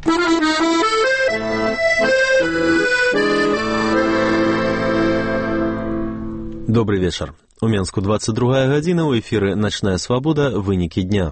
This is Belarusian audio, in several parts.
Добрый вечер. У Менску 22 гадзіна, у эфіры «Начная свобода. Вынікі дня».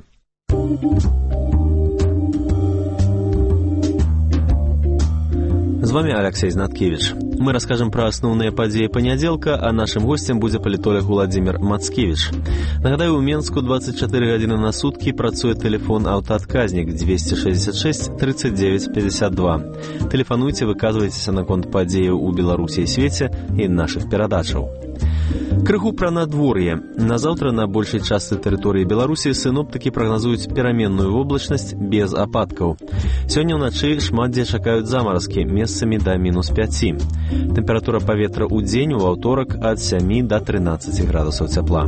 З вами Алексей Знаткевич. Мы расскажем про основные подеи понеделка, а нашим гостем будет политолог Владимир Мацкевич. Нагадаю, у Менску 24 гадзіны на сутки працуе телефон аўтаадказнік 266 39 52. Телефануйте, выказывайтесь наконт падзеяў у Беларусі і свеце і наших перадачаў. Крыху пра надвор'е. Назаўтра на большай частцы тэрыторыі Беларусі сіноптыкі прагназуюць пераменную воблачнасць без ападкаў. Сёння ўначы шмат дзе чакаюць замаразкі, месцамі да -5. Тэмпература паветра ў дзень у аўторак ад 7 да 13 градусаў цяпла.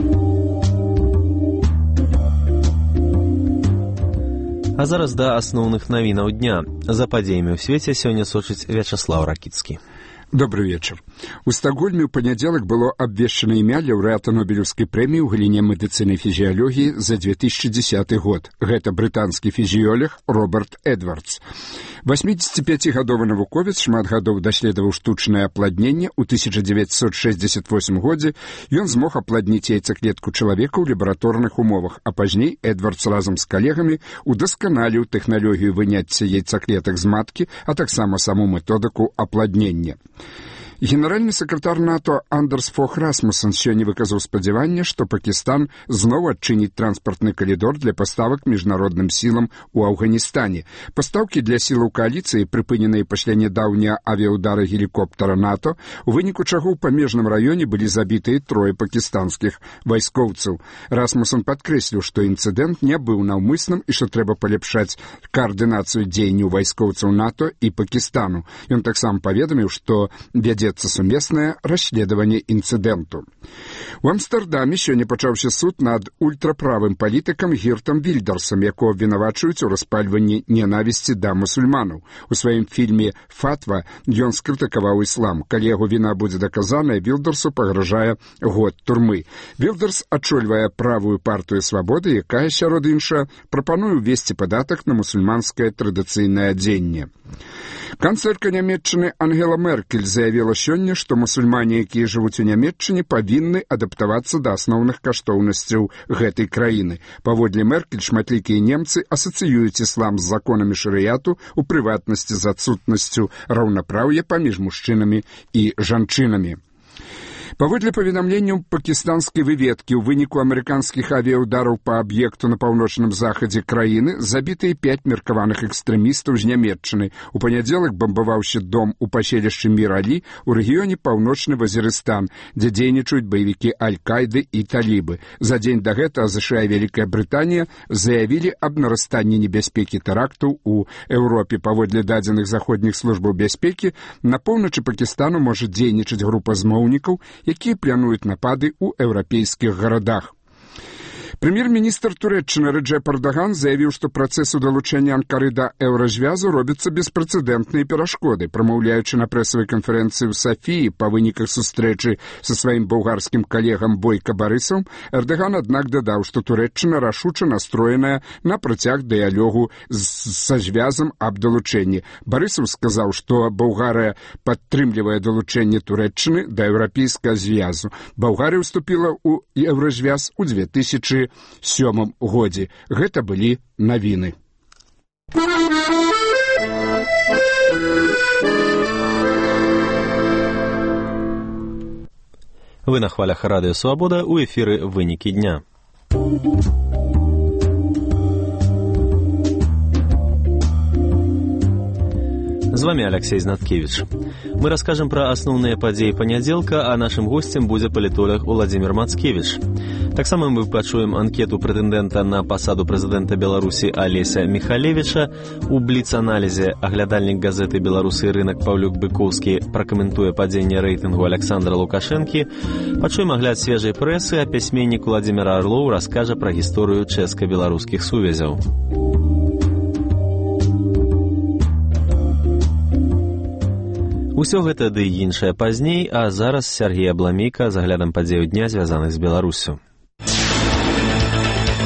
А зараз да асноўных навінаў дня. За падзеямі ў свеце сёння сочыць Вячаслаў Ракіцкі. Добрый вечер. У Стокгольме ў панядзелак было абвешчана імя лаўрэата Нобелеўскай прэміі ў галіне медыцыны і фізіялогіі за 2010 год. Гэта брытанскі фізіёлог Роберт Эдвардс. 85-гадовы навуковец шмат гадоў даследаваў штучнае апладненне. У 1968 годзе ён змог апладніць яйцаклетку чалавека ў лабараторных умовах, а пазней Эдвардс разам з калегамі удасканаліў тэхналогію выняцця яйцаклетак з маткі, а таксама саму методыку апладнення. Генеральны сакратар НАТО Андерс Фох Расмуссен сёння выказаў спадзяванне, што Пакістан зноў адчыніць транспартны калідор для паставак міжнародным сілам у Афганістане. Пастаўкі для сілаў кааліцыі, прыпыненыя пасля нядаўняга авіяўдара гелікоптара НАТО, у выніку чаго ў памежным раёне былі забітыя 3 пакістанскіх вайскоўцаў. Расмуссен падкрэсліў, што інцыдэнт не быў наўмысным і што трэба паляпшаць каардынацыю дзеянняў вайскоўцаў НАТО і Пакістану. Ён таксама паведаміў, што вядзе сумеснае расследаванне інцыдэнту. У Амстэрдаме сёння пачаўся суд над ультраправым палітыкам Гіртам Вільдерсам, якого абвінавачваюць у распальванні ненавісці да мусульманаў. У сваім фільме «Фатва» ён скрытыкаваў іслам. Калі яго віна будзе даказаная, Вільдерсу пагражае год турмы. Вільдерс ачольвае правую партыю свабоды, якая, сярод іншага, прапануе ўвесці падатак на мусульманскае традыцыйнае адзенне. Канцлерка Нямецчыны Ангела Меркель заявіла сёння, што мусульмане, якія жывуць у Нямецчыне, павінны адаптавацца да асноўных каштоўнасцяў гэтай краіны. Паводле Меркель, шматлікія немцы асацыююць іслам з законамі шарыяту, у прыватнасці з адсутнасцю раўнапраўя паміж мужчынамі і жанчынамі. Паводле паведамленняў пакістанскай выведкі, у выніку амерыканскіх авіяўдараў па аб'екту на паўночным захадзе краіны забітыя 5 меркаваных экстрэмістаў з Нямецчыны. У панядзелак бамбаваўся дом у паселішчы Мір-Алі ў рэгіёне паўночны Вазірыстан, дзе дзейнічаюць баевікі Аль-Кайды і талібы. За дзень да гэтага ЗША і Вялікая Брытанія заявілі аб нарастанні небяспекі тэрактаў у Еўропе. Паводле дадзеных заходніх службаў бяспекі, на поўначы Пакістану можа дзейнічаць група змоўнікаў, якія плануюць напады ў еўрапейскіх гарадах. Прэм'ер-міністр Турэччыны Рэджэп Эрдаган заявіў, што працэсу далучэння Анкары да еўразвязу робяцца беспрэцэдэнтныя перашкоды. Прамаўляючы на прэсавай канферэнцыі ў Сафіі па выніках сустрэчы са сваім балгарскім калегам Бойка Барысам, Эрдаган, аднак, дадаў, што Турэччына рашуча настроеная на працяг дыялогу са звязам аб далучэнні. Барысаў сказаў, што Балгарыя падтрымлівае далучэнне Турэччыны да еўрапейскага звязу. Балгарыя ўступіла ў еўразвяз у 2007 годзе. Гэта былі навіны. Вы на хвалях Радыё Свабода, у эфіры «Вынікі дня». З вами Алексей Знаткевич. Мы расскажем про основные подеи понеделка, а нашим гостем будет политолог Владимир Мацкевич. Таксама мы пачуем анкету прэтэндэнта на пасаду прэзідэнта Беларусі Алеся Міхалевіча. У бліц-аналізе аглядальнік газеты «Беларусы» рынак Паўлюк Быкоўскі пракаментуе падзенне рэйтынгу Александра Лукашэнкі. Пачуем агляд свежай прэсы, а пісьменнік Владимир Орлоў раскажа пра гісторыю чэшска-беларускіх сувязяў. Усё гэта ды іншае пазней, а зараз Сергей Абламейка з аглядам падзеяў дня, звязаных з Беларусю.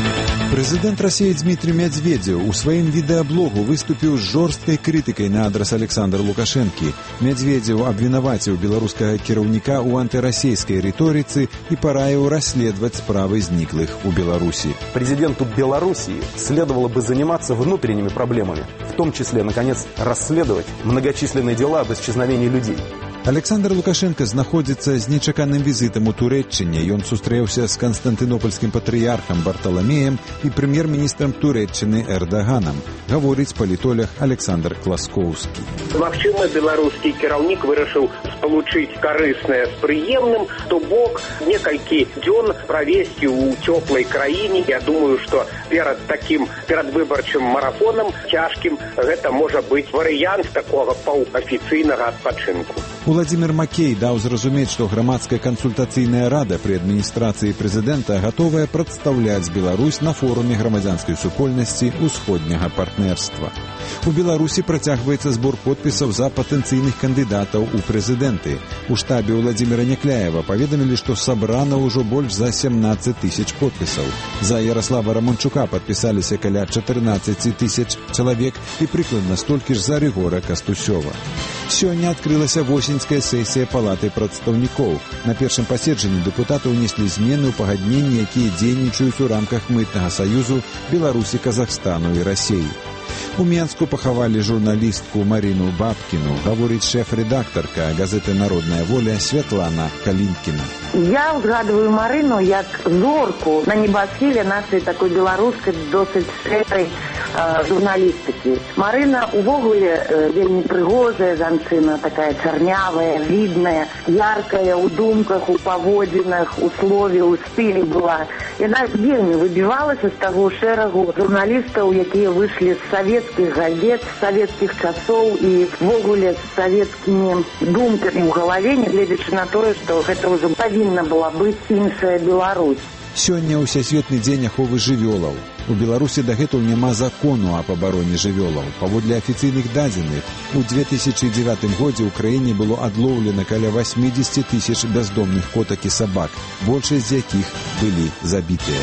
Прэзідэнт Расіі Дмітрий Медведзеў у сваім відэаблогу выступіў з жорсткай крытыкай на адрас Александра Лукашэнкі. Медведзеў абвінаваціў беларускага кіраўніка ў антырасійскай рыторыцы і параіў расследовать справы зниклых у Беларуси. Президенту Белоруссии следовало бы заниматься внутренними проблемами, в том числе, наконец, расследовать многочисленные дела об исчезновении людей. Александр Лукашенко знаходзіцца з нечаканым візітам у Турэччыне. Ён сустрэўся з канстантынопольскім патрыярхам Барталамеем і прэм'ер-міністрам Турэччыны Эрдаганам, гаворыць палітолог Александр Класкоўскі. Магчыма, беларускі кіраўнік вырашыў спалучыць карыснае з прыемным, то бок некалькі дзён правесці ў цёплай краіне. Я думаю, што перад такім перадвыбарчым марафонам цяжкім гэта можа быць варыянт такога паўафіцыйнага адпачынку. Владимир Макей даў зразумець, што грамадская кансультацыйная рада пры адміністрацыі прэзідэнта гатовая прадстаўляць Беларусь на форуме грамадзянскай супольнасці ўсходняга партнерства. У Беларусі працягваецца збор подпісаў за патэнцыйных кандыдатаў у прэзідэнты. У штабе Владимира Някляева паведамілі, што сабрана ўжо больш за 17 тысяч подпісаў. За Ярослава Раманчука падпісаліся каля 14 тысяч чалавек і прыкладна столькі ж за Рыгора Кастусёва. Сёння адкрылася восеньская сесія палаты прадстаўнікоў. На першым паседжанні дэпутаты ўнеслі змены ў пагадненні, якія дзейнічаюць у рамках мытнага саюзу Беларусі, Казахстану і Расіі. У Менску пахавалі журналістку Марину Бабкіну, гаворыць шэф-рэдактарка газеты «Народная воля» Святлана Калінкіна. Я узгадываю Марину як зорку на небосхіле нашай такой беларускай досыць шэрай журналістыкі. Марына увогуле вельмі прыгожая жанчына, такая чарнявая, відная, яркая ў думках, у паводзінах, у слове, у стылі была. Яна вельмі выбівалася з таго шэрагу журналістаў, якія выйшлі з савецкіх газет, з савецкіх часоў і ввогуле з савецкімі думкамі ў галаве, нягледзячы на тое, што гэта ўжо павінна была быць іншая Беларусь. Сёння ўсясветны дзень аховы жывёлаў. У Беларусі дагэтуль няма закону аб абароне жывёлаў. Паводле афіцыйных дадзеных, у 2009 годзе ў краіне было адлоўлена каля 80 тысяч бяздомных котак і сабак, большасць з якіх былі забітыя.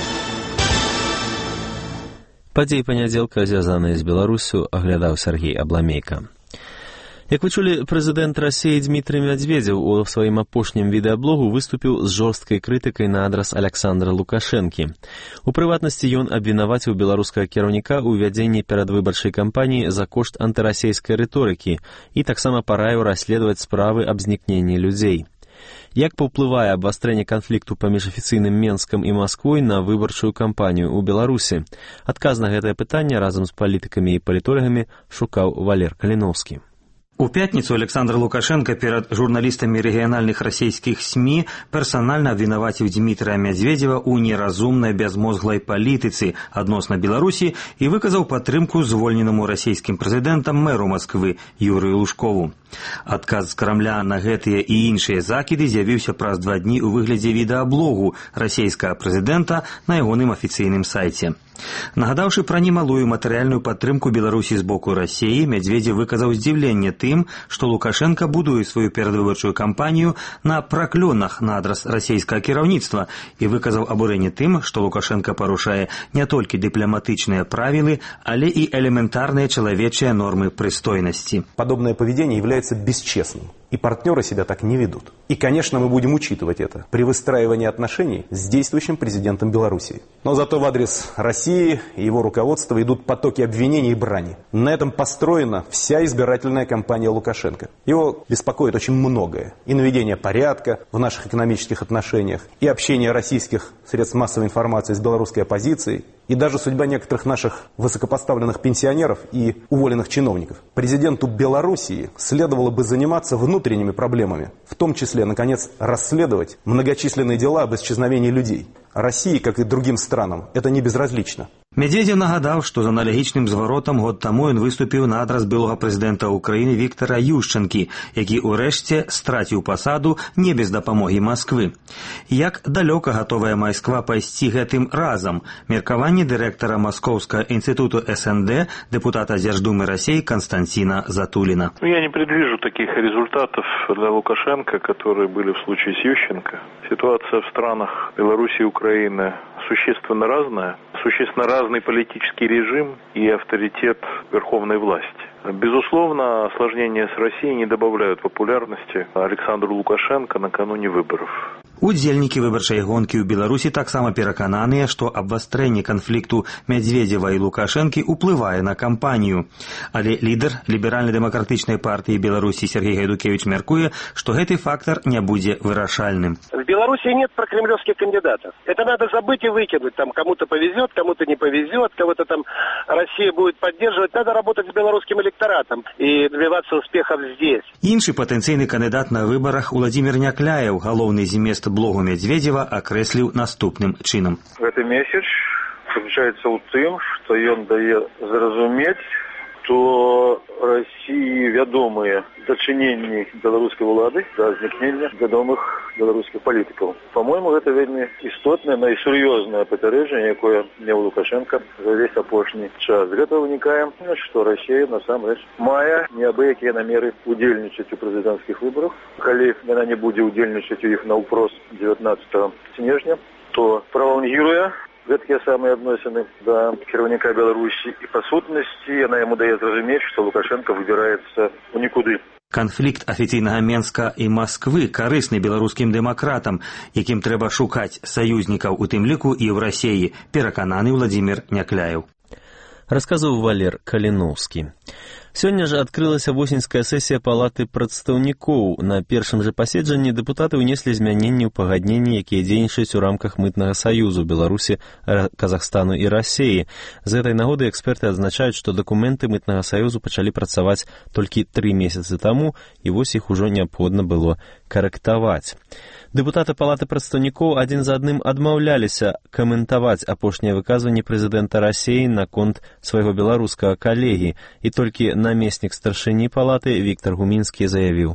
Падзеі панядзелка, звязаныя з Беларусю, аглядаў Сергей Абламейка. Як вы чулі, прэзідэнт Расіі Дмітрий Медведзеў у сваім апошнім відэаблогу выступіў з жорсткай крытыкай на адрас Александра Лукашэнкі. У прыватнасці ён абвінаваціў беларускага кіраўніка ў вядзенні перадвыбарчай кампаніі за кошт антырасійскай рыторыкі і таксама параіў расследаваць справы аб знікненні людзей. Як паўплывае абвастрэнне канфлікту паміж афіцыйным Менскам і Масквой на выбарчую кампанію ў Беларусі? Адказ на гэтае пытанне разам з палітыкамі і палітолагамі шукаў Валер Каліновскі. У пятніцу Александр Лукашенко перад журналістамі рэгіянальных расійскіх СМІ персанальна абвінаваціў Дмітрия Медведзева ў неразумнай бязмозглай палітыцы адносна Беларусі і выказаў падтрымку звольненаму расійскім прэзідэнтам мэру Масквы Юрыю Лужкову. Адказ з Крамля на гэтыя і іншыя закіды з'явіўся праз 2 дні ў выглядзе відэаблогу расійскага прэзідэнта на ягоным афіцыйным сайце. Нагадаўшы пра немалую матэрыяльную падтрымку Беларусі з боку Расіі, Медведзев выказаў здзіўленне тым, што Лукашенко будуе сваю перадвыбарчую кампанію на праклёнах на адрас расійскага кіраўніцтва і выказаў абурэнне тым, што Лукашенко парушае не толькі дыпламатычныя правілы, але і элементарныя чалавечыя нормы прыстойнасці. Подобное поведение является бесчестным. И партнеры себя так не ведут. И, конечно, мы будем учитывать это при выстраивании отношений с действующим президентом Белоруссии. Но зато в адрес России и его руководства идут потоки обвинений и брани. На этом построена вся избирательная кампания Лукашенко. Его беспокоит очень многое. И наведение порядка в наших экономических отношениях, и общение российских средств массовой информации с белорусской оппозицией, и даже судьба некоторых наших высокопоставленных пенсионеров и уволенных чиновников. Президенту Белоруссии следовало бы заниматься внутренними проблемами, в том числе, наконец, расследовать многочисленные дела об исчезновении людей. России, как и другим странам, это не безразлично. Медведзев нагадаў, што з аналагічным зваротам год таму ён выступіў на адрас былога прэзідэнта ўкраіны Віктара Ющэнкі, які ўрэшце страціў пасаду не без дапамогі Масквы. Як далёка гатовая Масква пайсці гэтым разам? Меркаванне дырэктара Маскоўскага інстытуту СНД, депутата Держдумы России Константина Затулина. Я не предвижу таких результатов для Лукашенко, которые были в случае с Ющенко. Ситуация в странах Беларуси и Украины существенно разная. Существенно разный политический режим и авторитет верховной власти. Безусловно, осложнения с Россией не добавляют популярности Александру Лукашенко накануне выборов. Удзельнікі выбарчай гонкі ў Беларусі таксама перакананыя, што абвастрэнне канфлікту Медведзева і Лукашэнкі ўплывае на кампанію. Але лідар ліберальна-дэмакратычнай партыі Беларусі Сергей Гайдукевич мяркуе, што гэты фактор не будзе вырашальным. В Беларуси нет прокремлевских кандидатов. Это надо забыть и выкинуть. Там кому-то повезет, кому-то не повезет, кого-то там Россия будет поддерживать. Надо работать с белорусским электоратом и добиваться успехов здесь. Іншы патэнцыйны кандыдат на выбарах Уладзімір Някляеў, галоўны змест блогу Медведзева, акрэсліў наступным чынам. Гэты месяц заключаецца ў тым, што ён дае зразумець, што России вядомыя дачыненні беларускай улады да знікнення вядомых беларускіх палітыкаў. По-моему, гэта вельмі істотнае, найсур'ёзнае папярэджанне, якое меў Лукашенко за весь апошні час. З гэтага вынікае, што Россия насамрэч мае неабыякія намеры удзельнічаць у прэзідэнцкіх выбарах. Калі яна не будзе удзельнічаць у іх наўпрост 19 снежня, то пралонгіруе гэткія самыя адносіны да кіраўніка Беларусі і па сутнасці яна яму дае зразумець, што Лукашенко выбіраецца ў нікуды. Канфлікт афіцыйнага Менска і Масквы карысны беларускім дэмакратам, якім трэба шукаць саюзнікаў, у тым ліку і ў Расіі, перакананы Уладзімір Някляеў. Расказваў Валер Каліноўскі. Сёння ж адкрылася восеньская сесія палаты прадстаўнікоў. На першым жа паседжанні дэпутаты ўнеслі змяненні ў пагадненні, якія дзейнічаюць у рамках мытнага саюзу Беларусі, Казахстану і Расіі. З гэтай нагоды эксперты адзначаюць, што дакументы мытнага саюзу пачалі працаваць толькі 3 месяцы таму, і вось іх ужо неабходна было карэктаваць. Дэпутаты палаты прадстаўнікоў адзін за адным адмаўляліся каментаваць апошнія выказванні прэзідэнта Расіі наконт свайго беларускага калегі, і толькі намеснік старшыні палаты Виктор Гуминский заявил: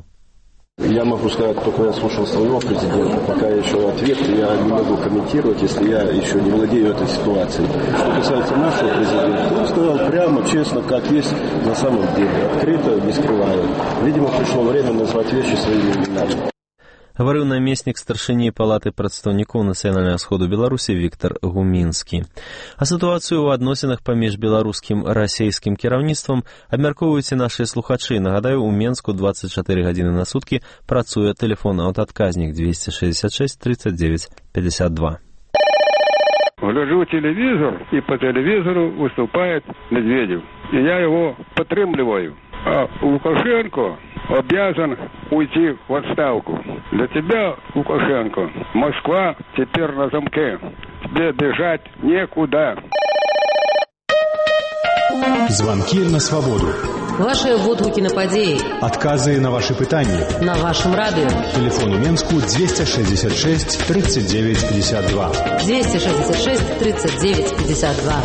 Я могу сказать, только я слушал своего президента, пока еще ответ я не могу комментировать, если я еще не владею этой ситуацией. Что касается нашего президента, он сказал прямо, честно, как есть на самом деле, открыто, не скрывая. Видимо, пришло время назвать вещи своими именами. Гаварыў намеснік старшыні палаты прадстаўнікоў нацыянальнага сходу Беларусі Виктор Гумінскі. А сітуацыю ў адносінах паміж беларускім і расійскім кіраўніцтвам абмяркоўваюць і нашыя слухачы. Нагадаю, у Менску 24 гадзіны на суткі працуе тэлефон аўтаадказнік 266 39 52. Гляжу телевизор, и по телевизору выступает Медведев. И я его подтримливаю. А Лукашенко обязан уйти в отставку. Для тебя, Лукашенко, Москва теперь на замке. Тебе бежать некуда. Звонки на свободу. Ваши водгуки на падеи. Отказы на ваши пытания. На вашем радио. Телефон у Менску 266 39 52. 266 39 52.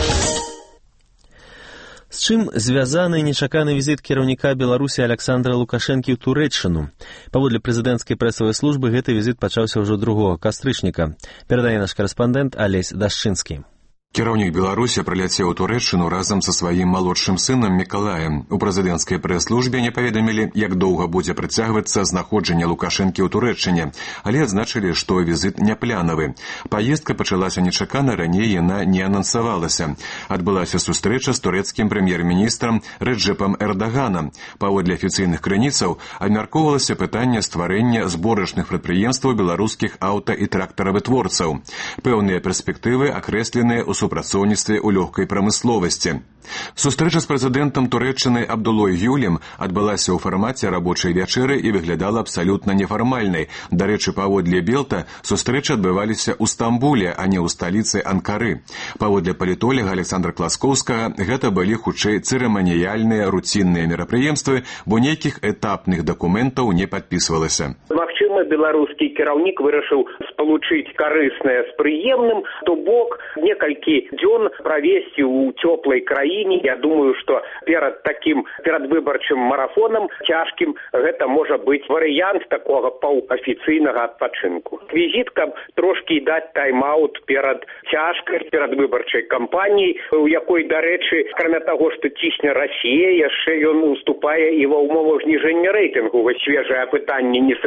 З чым звязаны нечаканы візіт кіраўніка Беларусі Александра Лукашэнкі ў Турэччыну? Паводле прэзідэнцкай прэсавай службы гэты візіт пачаўся ўжо 2 кастрычніка. Перадае наш карэспандэнт Алесь Дашчынскі. Кіраўнік Беларусі прыляцеў у Турэччыну разам са сваім малодшым сынам Мікалаем. У прэзідэнцкай прэс-службе не паведамілі, як доўга будзе працягвацца знаходжанне Лукашэнкі ў Турэччыне, але адзначылі, што візіт не планавы. Паездка пачалася нечакана, раней яна не анансавалася. Адбылася сустрэча з турэцкім прэм'ер-міністрам Рэджэпам Эрдаганам. Паводле афіцыйных крыніцаў абмяркоўвалася пытанне стварэння зборачных прадпрыемстваў беларускіх аўта- і трактаравытворцаў. Пэўныя перспектывы акрэсленыя ў супрацоўніцтве ў лёгкай прамысловасці. Сустрэча з прэзідэнтам Турэччыны Абдулой Гюлем адбылася ў фармаце рабочай вячэры і выглядала абсалютна нефармальнай. Дарэчы, паводле Белта, сустрэчы адбываліся ў Стамбуле, а не ў сталіцы Анкары. Паводле палітолага Александра Класкоўскага, гэта былі хутчэй цырыманіяльныя руцінныя мерапрыемствы, бо нейкіх этапных дакументаў не падпісвалася. Магчыма, беларускі кіраўнік вырашыў спалучыць карыснае з прыемным, то бок некалькі дзён правесці ў цёплай краіне. Я думаю, што перад такім перадвыбарчым марафонам цяжкім гэта можа быць варыянт такога паўафіцыйнага адпачынку. Візіт, каб трошкі даць тайм-аут перад цяжкай перадвыбарчай кампаніяй, у якой, дарэчы, акрамя таго, што цісне Расія, яшчэ ён уступае і ва ўмовах зніжэння рэйтынгу. Вось свежае апытанне НСПД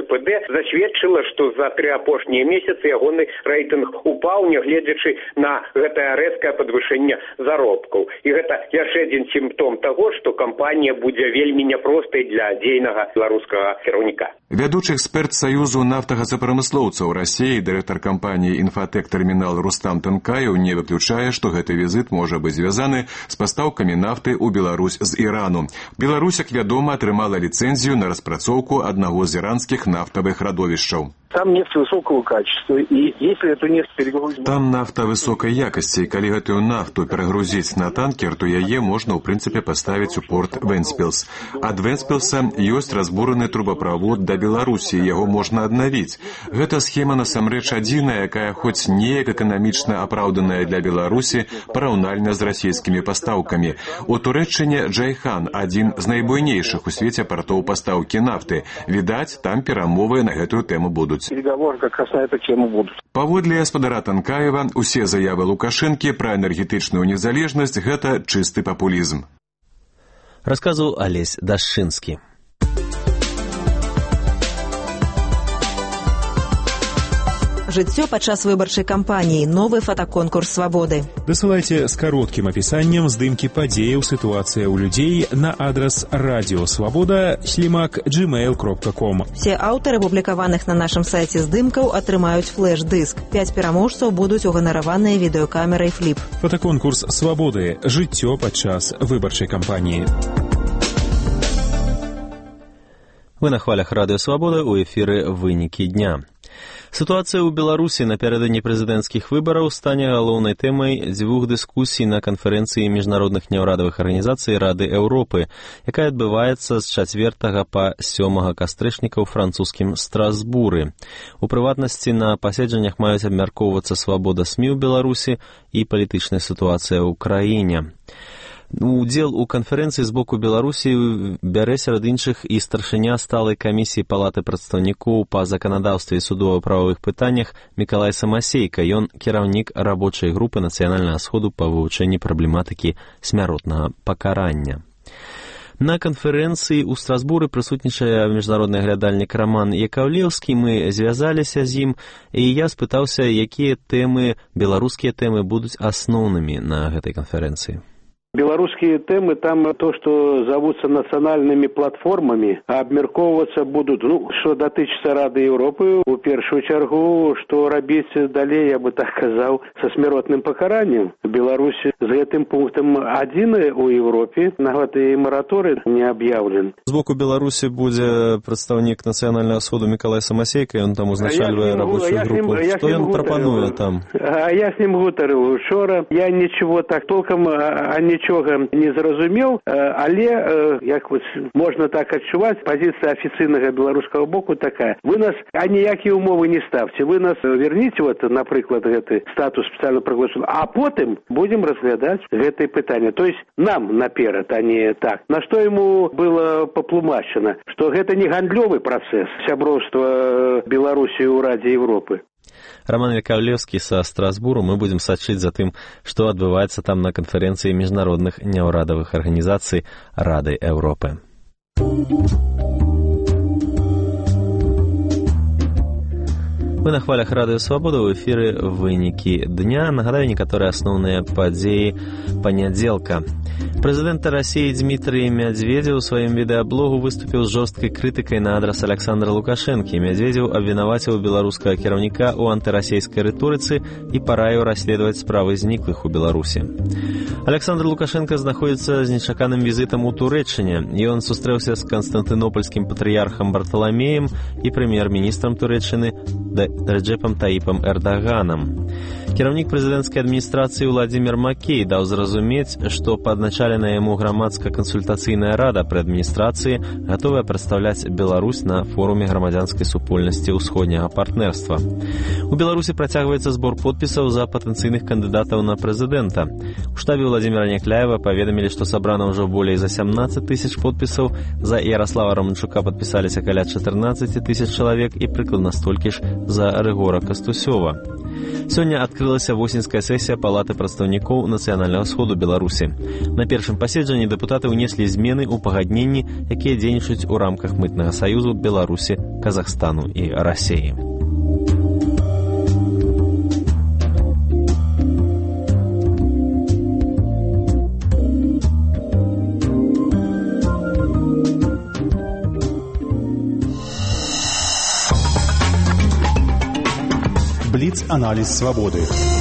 засведчыла, што за 3 апошнія месяцы ягоны рэйтынг упаў, нягледзячы на гэтае рэзкае падвышэнне заробкаў. І гэта яшчэ адзін сімптом таго, што кампанія будзе вельмі няпростай для дзейнага беларускага кіраўніка. Вядучы эксперт Саюзу нафтагазапрамыслоўцаў Расіі, дырэктар кампаніі «Інфатэк Тэрмінал» Рустам Тынкаеў не выключае, што гэты візіт можа быць звязаны з пастаўкамі нафты ў Беларусь з Ірану. Беларусь, як вядома, атрымала ліцэнзію на распрацоўку аднаго з іранскіх нафтавых радовішчаў. Там нефть высокого качества, и если эту нефть перегрузить... Там нафта высокай якасці, і калі гэтую нафту перагрузіць на танкер, то яе можна, ў прынцыпе, паставіць у порт Вэнспілс. Ад Вэнспілса ёсць разбураны трубаправод да Беларусі, яго можна аднавіць. Гэта схема насамрэч адзіная, якая хоць неяк эканамічна апраўданая для Беларусі параўнальна з расійскімі пастаўкамі. У Турэччыне Джайхан – адзін з найбуйнейшых у свеце партоў пастаўкі нафты. Відаць, там перамовы на гэтую тэму будуць. Переговоры как раз на эту тему будут. Паводле гаспадара Танкаева, усе заявы Лукашэнкі пра энергетычную незалежнасць – гэта чысты папулізм. Расказваў Алесь Дашчынскі. Жыццё падчас выбарчай кампаніі. Новы фотаконкурс «Свабоды». Дасылайце з кароткім апісаннем здымкі падзеяў, сітуацыя ў людзей на адрас radioswaboda@gmail.com. Все аўтары публікаваных на нашым сайце здымкаў атрымаюць флэш-дыск. 5 пераможцаў будуць уганараваныя відэакамерай «Фліп». Фотаконкурс «Свабоды». Жыццё падчас выбарчай кампаніі. Вы на хвалях радыё «Свабода», у эфіры «Вынікі дня». Сітуацыя ў Беларусі напярэдадні прэзідэнцкіх выбараў стане галоўнай тэмай 2 дыскусій на канферэнцыі міжнародных няўрадавых арганізацый Рады Еўропы, якая адбываецца з 4 па 7 кастрычніка ў французскім Страсбуры. У прыватнасці, на паседжаннях маюць абмяркоўвацца свабода СМІ ў Беларусі і палітычная сітуацыя ў краіне. Удзел у канферэнцыі з боку Беларусі бярэ сярод іншых і старшыня сталай камісіі Палаты прадстаўнікоў па заканадаўстве і судова-правовых пытаннях Мікалай Самасейка. Ён кіраўнік рабочай групы Нацыянальнага сходу па вывучэнні праблематыкі смяротнага пакарання. На канферэнцыі ў Страсбуры прысутнічае міжнародны глядальнік Роман Якаўлеўскі. Мы звязаліся з ім, і я спытаўся, якія тэмы, беларускія тэмы будуць асноўнымі на гэтай канферэнцыі. Белорусские темы там то, что зовутся национальными платформами, а обмерковываться будут, что датычыцца Рады Европы, у першую чаргу, что рабіць далей, я бы так сказал, со смяротным покаранием. Беларусь с гэтым пунктом адзіны у Европе, на гэты мораторий не объявлен. З боку Беларусі будзе прадстаўнік Нацыянальнага сходу Мікалай Самасейка, ён там узначальвае рабочую групу. Што ён прапануе там? Я с ним гутарыў учора, я ничего так толком нічога не зразумеў, але, як можна так адчуваць, пазіцыя афіцыйнага беларускага боку такая. Вы нас, ніякія умовы не ставьте, вы нас верните, напрыклад, гэты статус спецыяльна праглашаны, а потым будем разглядаць гэтае пытанне. То есть нам наперад, а не так. На што ему было патлумачана, што гэта не гандлёвы працэс сяброўства Беларусі ў Радзе Европы. Роман Якаўлеўскі са Страсбуру. Мы будзем сачыць за тым, што адбываецца там на канферэнцыі міжнародных няўрадавых арганізацый Рады Еўропы. Мы на хвалях радыё «Свабода», ў эфіры «Вынікі дня». Нагадаю некаторыя асноўныя падзеі панядзелка. Прэзідэнт Расіі Дмітрый Медведзеў у сваім відэаблогу выступіў з жорсткай крытыкай на адрас Александра Лукашэнкі. Медведзеў абвінаваціў беларускага кіраўніка ў антырасійскай рыторыцы і параіў расследаваць справы зніклых у Беларусі. Александр Лукашенко знаходзіцца з нечаканым візітам у Турэччыне. Ён сустрэўся з канстантынопольскім патрыярхам Барталамеем і прэм'ер-міністрам Турэччыны Рэджэпам Таіпам Эрдаганам. Кіраўнік прэзідэнцкай адміністрацыі Владзімір Макей даў зразумець, што падначалена яму грамадска-кансультацыйная рада пры адміністрацыі гатовая прадстаўляць Беларусь на форуме грамадзянскай супольнасці ўсходняга партнерства. У Беларусі працягваецца збор подпісаў за патэнцыйных кандыдатаў на прэзідэнта. У штабе Владзіміра Някляева паведамілі, што сабрана ўжо болей за 17 тысяч подпісаў, за Ярослава Романчука падпісаліся каля 14 тысяч чалавек і прыкладна столькі ж за за Рыгора Кастусёва. Сёння адкрылася восеньская сессія Палаты прадстаўнікоў Нацыянальнага сходу Беларусі. На першым паседжанні дэпутаты ўнеслі змены ў пагадненні, якія дзейнічаюць у рамках мытнага саюзу Беларусі, Казахстану і Расіі. Бліц-аналіз свабоды.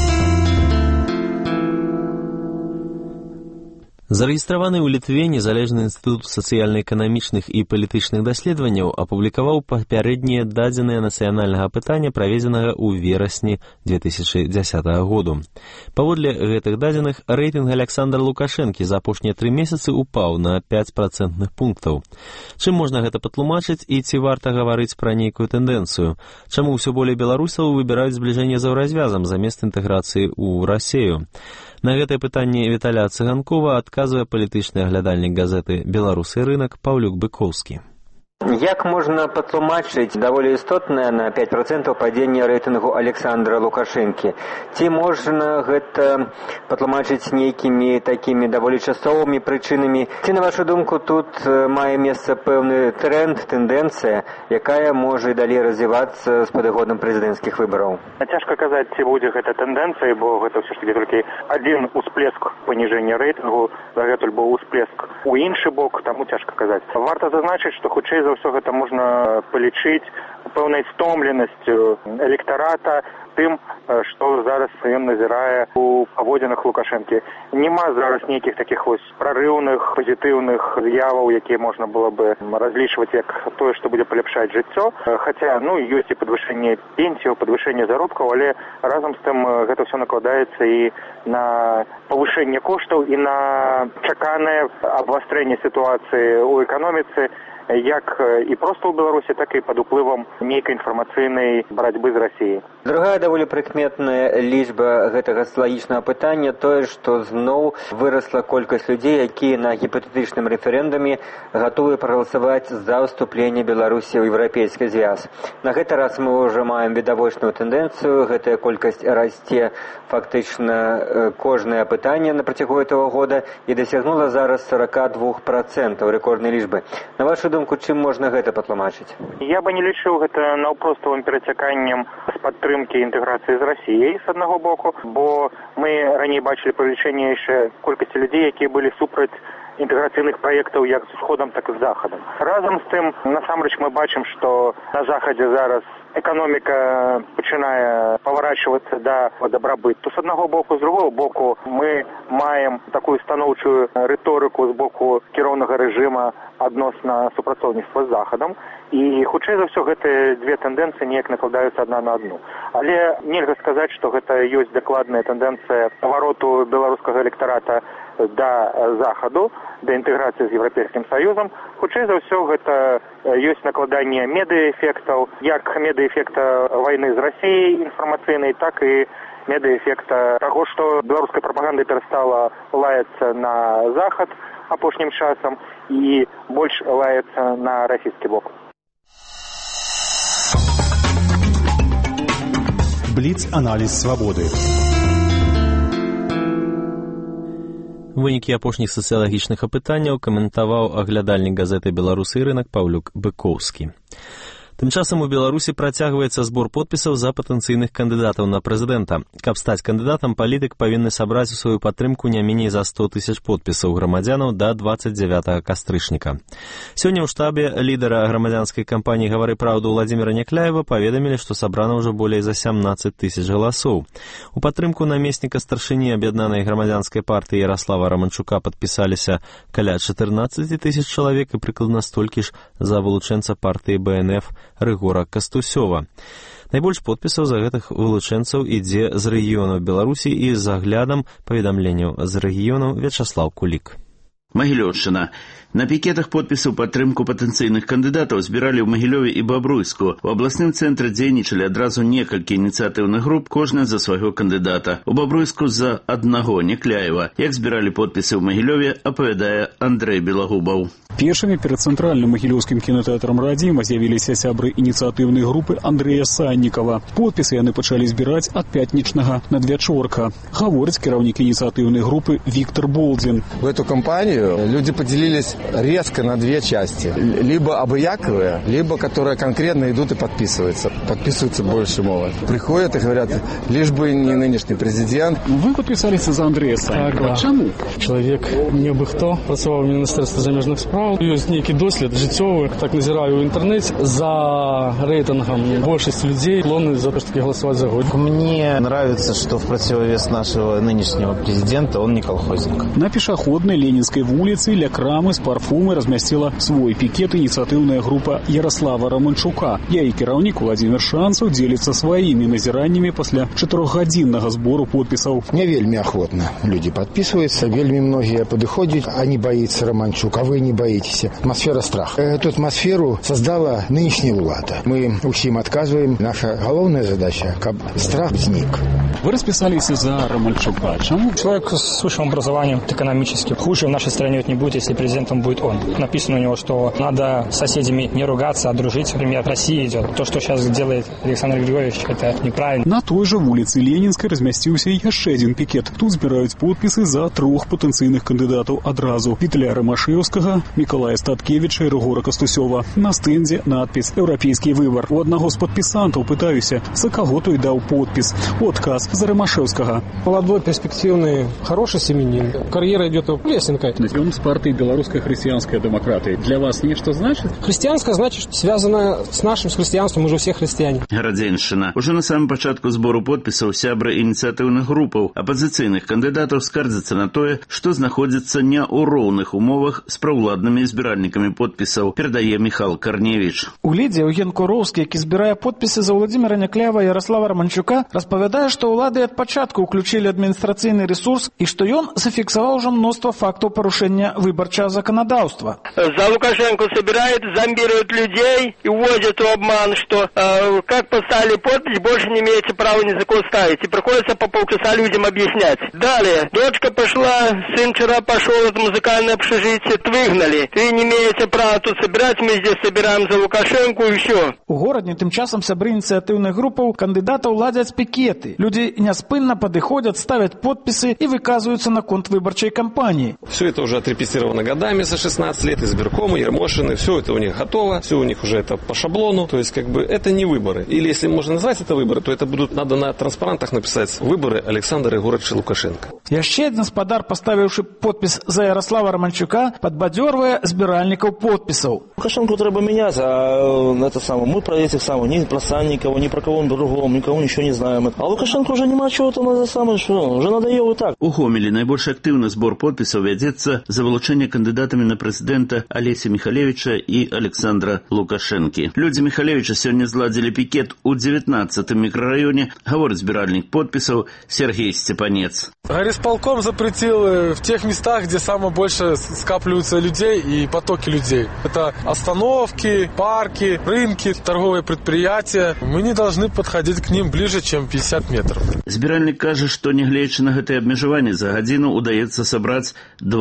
Зарэгістраваны ў Літве незалежны інстытут сацыяльна-эканамічных і палітычных даследаванняў апублікаваў папярэднія дадзеныя нацыянальнага апытання, праведзенага ў верасні 2010 году. Паводле гэтых дадзеных, рэйтынг Александра Лукашэнкі за апошнія 3 месяцы упаў на 5 працэнтных пунктаў. Чым можна гэта патлумачыць і ці варта гаварыць пра нейкую тэндэнцыю? Чаму ўсё болей беларусаў выбіраюць збліжэнне з еўразвязам замест інтэграцыі ў Расію? На гэтае пытанне Віталя Цыганкова адказвае палітычны аглядальнік газеты «Беларусы рынак» Паўлюк Быкоўскі. Як можна патлумачыць даволі істотнае на 5% падзенне рэйтынгу Александра Лукашэнкі? Ці можна гэта патлумачыць нейкімі такімі даволі часовымі прычынамі? Ці, на вашу думку, тут мае месца пэўны тренд, тэндэнцыя, якая можа далей развівацца з падыходам прэзідэнцкіх выбараў? Цяжка казаць, ці будзе гэта тэндэнцыяй, бо гэта ўсё ж такі толькі адзін усплеск паніжэння рэйтынгу, дагэтуль быў усплеск у іншы бок, таму цяжка казаць. Варта зазначыць, што хутчэй за ўсё гэта можна палічыць пэўнай стомленасцю электарата тым, што зараз ён назірае у паводзінах Лукашэнкі. Нема зараз нейкіх такіх вось прарыўных, пазітыўных з'яваў, якія можна было бы разлічваць як тое, што будзе паляпшаць жыццё. Хаця, ёсць і падвышэнне пенсіяў, падвышэнне заробкаў, але разам з тым гэта ўсё накладаецца і на павышэнне коштаў, і на чаканае абвастрэнне сітуацыі ў эканоміцы, як і проста ў Беларусі, так і пад уплывам нейкай інфармацыйнай барацьбы з Расіяй. Другая даволі прыкметная лічба гэтага соціалагічнага пытання тое, што зноў вырасла колькасць людзей, якія на гіпатэтычным рэферэндуме гатовы прагаласаваць за ўступленне Беларусі ў еўрапейскі звяз. На гэты раз мы ўжо маем відавочную тэндэнцыю, гэтая колькасць расце фактычна кожнае апытанне на працягу гэтага года і дасягнула зараз 42% рэкорднай лічбы. На вашу думку, чым можна гэта патлумачыць? Я бы не лічыў гэта наўпроставым перацяканнем з падтрымкі інтэграцыі з Расіяй з аднаго боку, бо мы раней бачылі павелічэнне яшчэ колькасці людзей, якія былі супраць інтэграцыйных праектаў як з усходам, так і з захадам. Разам з тым, насамрэч мы бачым, што на захадзе зараз эканоміка пачынае паварачвацца да дабрабыту з аднаго боку, з другого боку мы маем такую станоўчую рыторыку з боку кіроўнага рэжыма адносна супрацоўніцтва з захадам, і хутчэй за ўсё гэтыя две тэндэнцыі неяк накладаюцца адна на адну. Але нельга сказаць, што гэта ёсць дакладная тэндэнцыя павароту беларускага электарата да захаду, да інтэграцыі з Еўрапейскім Саюзам. Хутчэй за ўсё гэта ёсць накладанне медыаэфектаў, як медыаэфекта вайны з Расіяй інфармацыйнай, так і медыаэфекта таго, што беларуская прапаганда перастала лаяцца на захад апошнім часам і больш лаяцца на расійскі бок. Бліц-аналіз свабоды. Вынікі апошніх сацыялагічных апытанняў каментаваў аглядальнік газеты «Беларусы рынак» Паўлюк Быкоўскі. Тым часам у Беларусі працягваецца збор подпісаў за патэнцыйных кандыдатаў на прэзідэнта. Каб стаць кандыдатам, палітык павінны сабраць у сваю падтрымку не меней за 100 000 подпісаў грамадзянаў да 29 кастрычніка. Сёння ў штабе лідара грамадзянскай кампаніі «Гавары праўду» Владзіміра Някляева паведамілі, што сабрана ўжо болей за 17 000 галасоў. У падтрымку намесніка старшыні аб'яднанай грамадзянскай партыі Яраслава Раманчука падпісаліся каля 14 000 чалавек і прыкладна столькі ж за вылучэнца партыі БНФ Рыгора Кастусёва. Найбольш подпісаў за гэтых вылучэнцаў ідзе з рэгіёнаў Беларусі і з аглядам паведамленняў з рэгіёнаў Вячаслаў Кулік. Магілёўшчына. На пікетах подпісаў падтрымку патэнцыйных кандыдатаў збіралі ў Магілёве і Бабруйску. У абласным цэнтры дзейнічалі адразу некалькі ініцыятыўных груп, кожная за свайго кандыдата. У Бабруйску за аднаго Някляева. Як збіралі подпісы ў Магілёве, апавядае Андрэй Белагубаў. Першымі перад цэнтральным магілёўскім кінатэатрам «Радзіма» з'явіліся сябры ініцыятыўнай групы Андрэя Саннікава. Подпісы яны пачалі збіраць ад пятнічнага надвячорка. Гаворыць кіраўнік инициативной группы Виктор Болдин. В эту кампанию люди поделились резко на две части. Либо обыяковые, либо которые конкретно идут и подписываются. Подписываются больше молодь. Приходят и говорят, лишь бы не нынешний президент. Вы подписались за Андрея Саннікова. Чому? Чоловік ніби хто працював в Міністерстві заміжних справ. Є некий дослід життєвий, так назираю в інтернеті. За рейтингом більшість людей склонні за те, щоб голосувати за год. Мне нравится, что в противовес нашего нынешнего президента он не колхозник. На пешеходной Ленинской улице ля крамы с парфумой разместила свой пикет инициативная группа Ярослава Романчука. Я и кіраўнік Владимир Шанцев делится своими назираниями после 4-годинного сбору подписов. Не вельми охотно люди подписываются, вельми многие подходят, а не боится Романчук, а вы не боитесь. Атмосфера страха. Эту атмосферу создала нынешняя влада. Мы всем отказываем. Наша главная задача, как страх сник. Вы расписались за Романчука. Чему? Человек с высшим образованием, экономически. Хуже в нашей стране не будет, если президентом будет он. Написано у него, что надо с соседями не ругаться, а дружить. Например, Россия идет. То, что сейчас делает Александр Григорьевич, это неправильно. На той же улице Ленинской разместился еще один пикет. Тут збирают подписы за 3 потенциальных кандидатов одразу. Петля Ромашевского, Миколая Статкевича и Регора Костусева. На стенде надпись «Европейский выбор». У одного з подписантов пытаюся, за кого той дал подпись. Отказ за Ромашевского. Молодой, перспективный, хороший семьянин. Карьера идет лесенкой. Он с партией Белорусская христианская демократия. Для вас нечто значит? Христианская, значит, связано с нашим, с христианством. Мы же все христиане. Гарадзеншчына. Уже на самом пачатку збору подпісаў сябры ініцыятыўных групаў апазіцыйных кандыдатаў скардзяцца на тое, што знаходзіцца не ў роўных умовах з праўладнымі збіральнікамі подпісаў, перадае Михал Карневіч. У лідзе Евген Куроўскі, які збірае подпісы за Владимира Някляева і Ярослава Романчука, распавядае, што ўлады ад пачатку ўключылі адміністрацыйны ресурс і што ён зафіксаваў уже мноства фактаў парушэння выбарчага законодаўства. За Лукашенко собирают, зомбируют людей и уводят в обман, что как поставили подпись, больше не имеете права ни за кого ставить. И приходится по полчаса людям объяснять. Далее, дочка пошла, сын вчера пошел в музыкальное общежитие, выгнали. Вы не имеете права тут собирать, мы здесь собираем за Лукашенко и все. У горадні тым часам сябры ініцыятыўных групаў кандыдатаў ладзяць пікеты. Люди няспынна падыходят, ставят подписы и выказываются на конт выборчей кампании. Все это уже отрепетировано годами за 16 лет, избиркомы, Ермошины, все это у них готово, все у них уже это по шаблону, то есть как бы это не выборы. Или если можно назвать это выборы, то это будут, надо на транспарантах написать «Выборы Александра Егоровича Лукашенко». Яшчэ адзін спадар, паставіўшы подпіс за Ярослава Романчука, падбадзёрвае збіральнікаў подпісаў. Лукашенко треба менять, а это самое, мы про этих самых, ни про Санникова, ни про кого другого, никого ничего не знаем. А Лукашенко уже нема чего-то на самое, что уже надоело и так. У Гомелі найбольш актыўны збор подпісаў вядзецца за вылучэнне кандыдатамі на прэзідэнта Алеся Михалевича і Александра Лукашэнкі. Людзі Михалевича сёння зладзілі пікет у 19-м мікрараёне, гаворыць збіральнік подпісаў Сергей Степанец. Горисполком запретил в тех местах, где самое больше скапливаются людей и потоки людей. Это остановки, парки, рынки, торговые предприятия. Мы не должны подходить к ним ближе, чем 50 метров. Збіральнік кажа, што нягледзячы на гэтае абмежаванне за гадзіну удаецца сабраць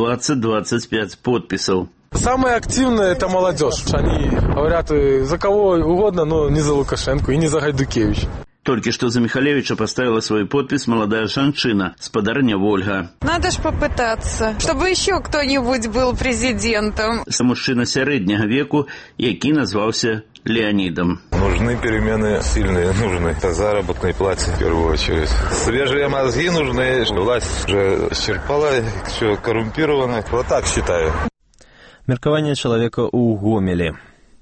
20-25 подпісаў. Самое активное – это молодежь. Они говорят за кого угодно, но не за Лукашенко и не за Гайдукевича. Толькі што за Михалевича поставила свой подпись молодая жанчына, спадарня Вольга. Надо ж попытаться, чтобы еще кто-нибудь был президентом. Мужчына сярэдняга веку, які назваўся Леонидом. Нужны перемены сильные, нужны заработной плате в первую очередь. Свежие мозги нужны. Власть уже исчерпала, все коррумпировано. Вот так считаю. Меркаванне чалавека ў Гомелі.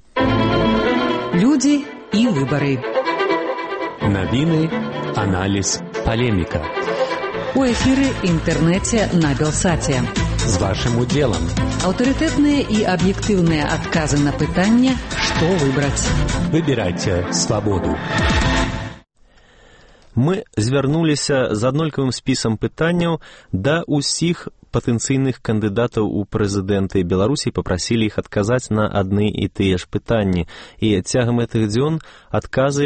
Люди и выборы. Новины, анализ, полемика. У эфире интернете на Белсате. С вашим уделом. Авторитетные и объективные отказы на пытание, что выбрать. Выбирайте свободу. Мы звярнуліся з аднолькавым спісам пытанняў да ўсіх патэнцыйных кандыдатаў у прэзідэнты Беларусі, папрасілі іх адказаць на адны і тыя ж пытанні. І цягам гэтых дзён адказы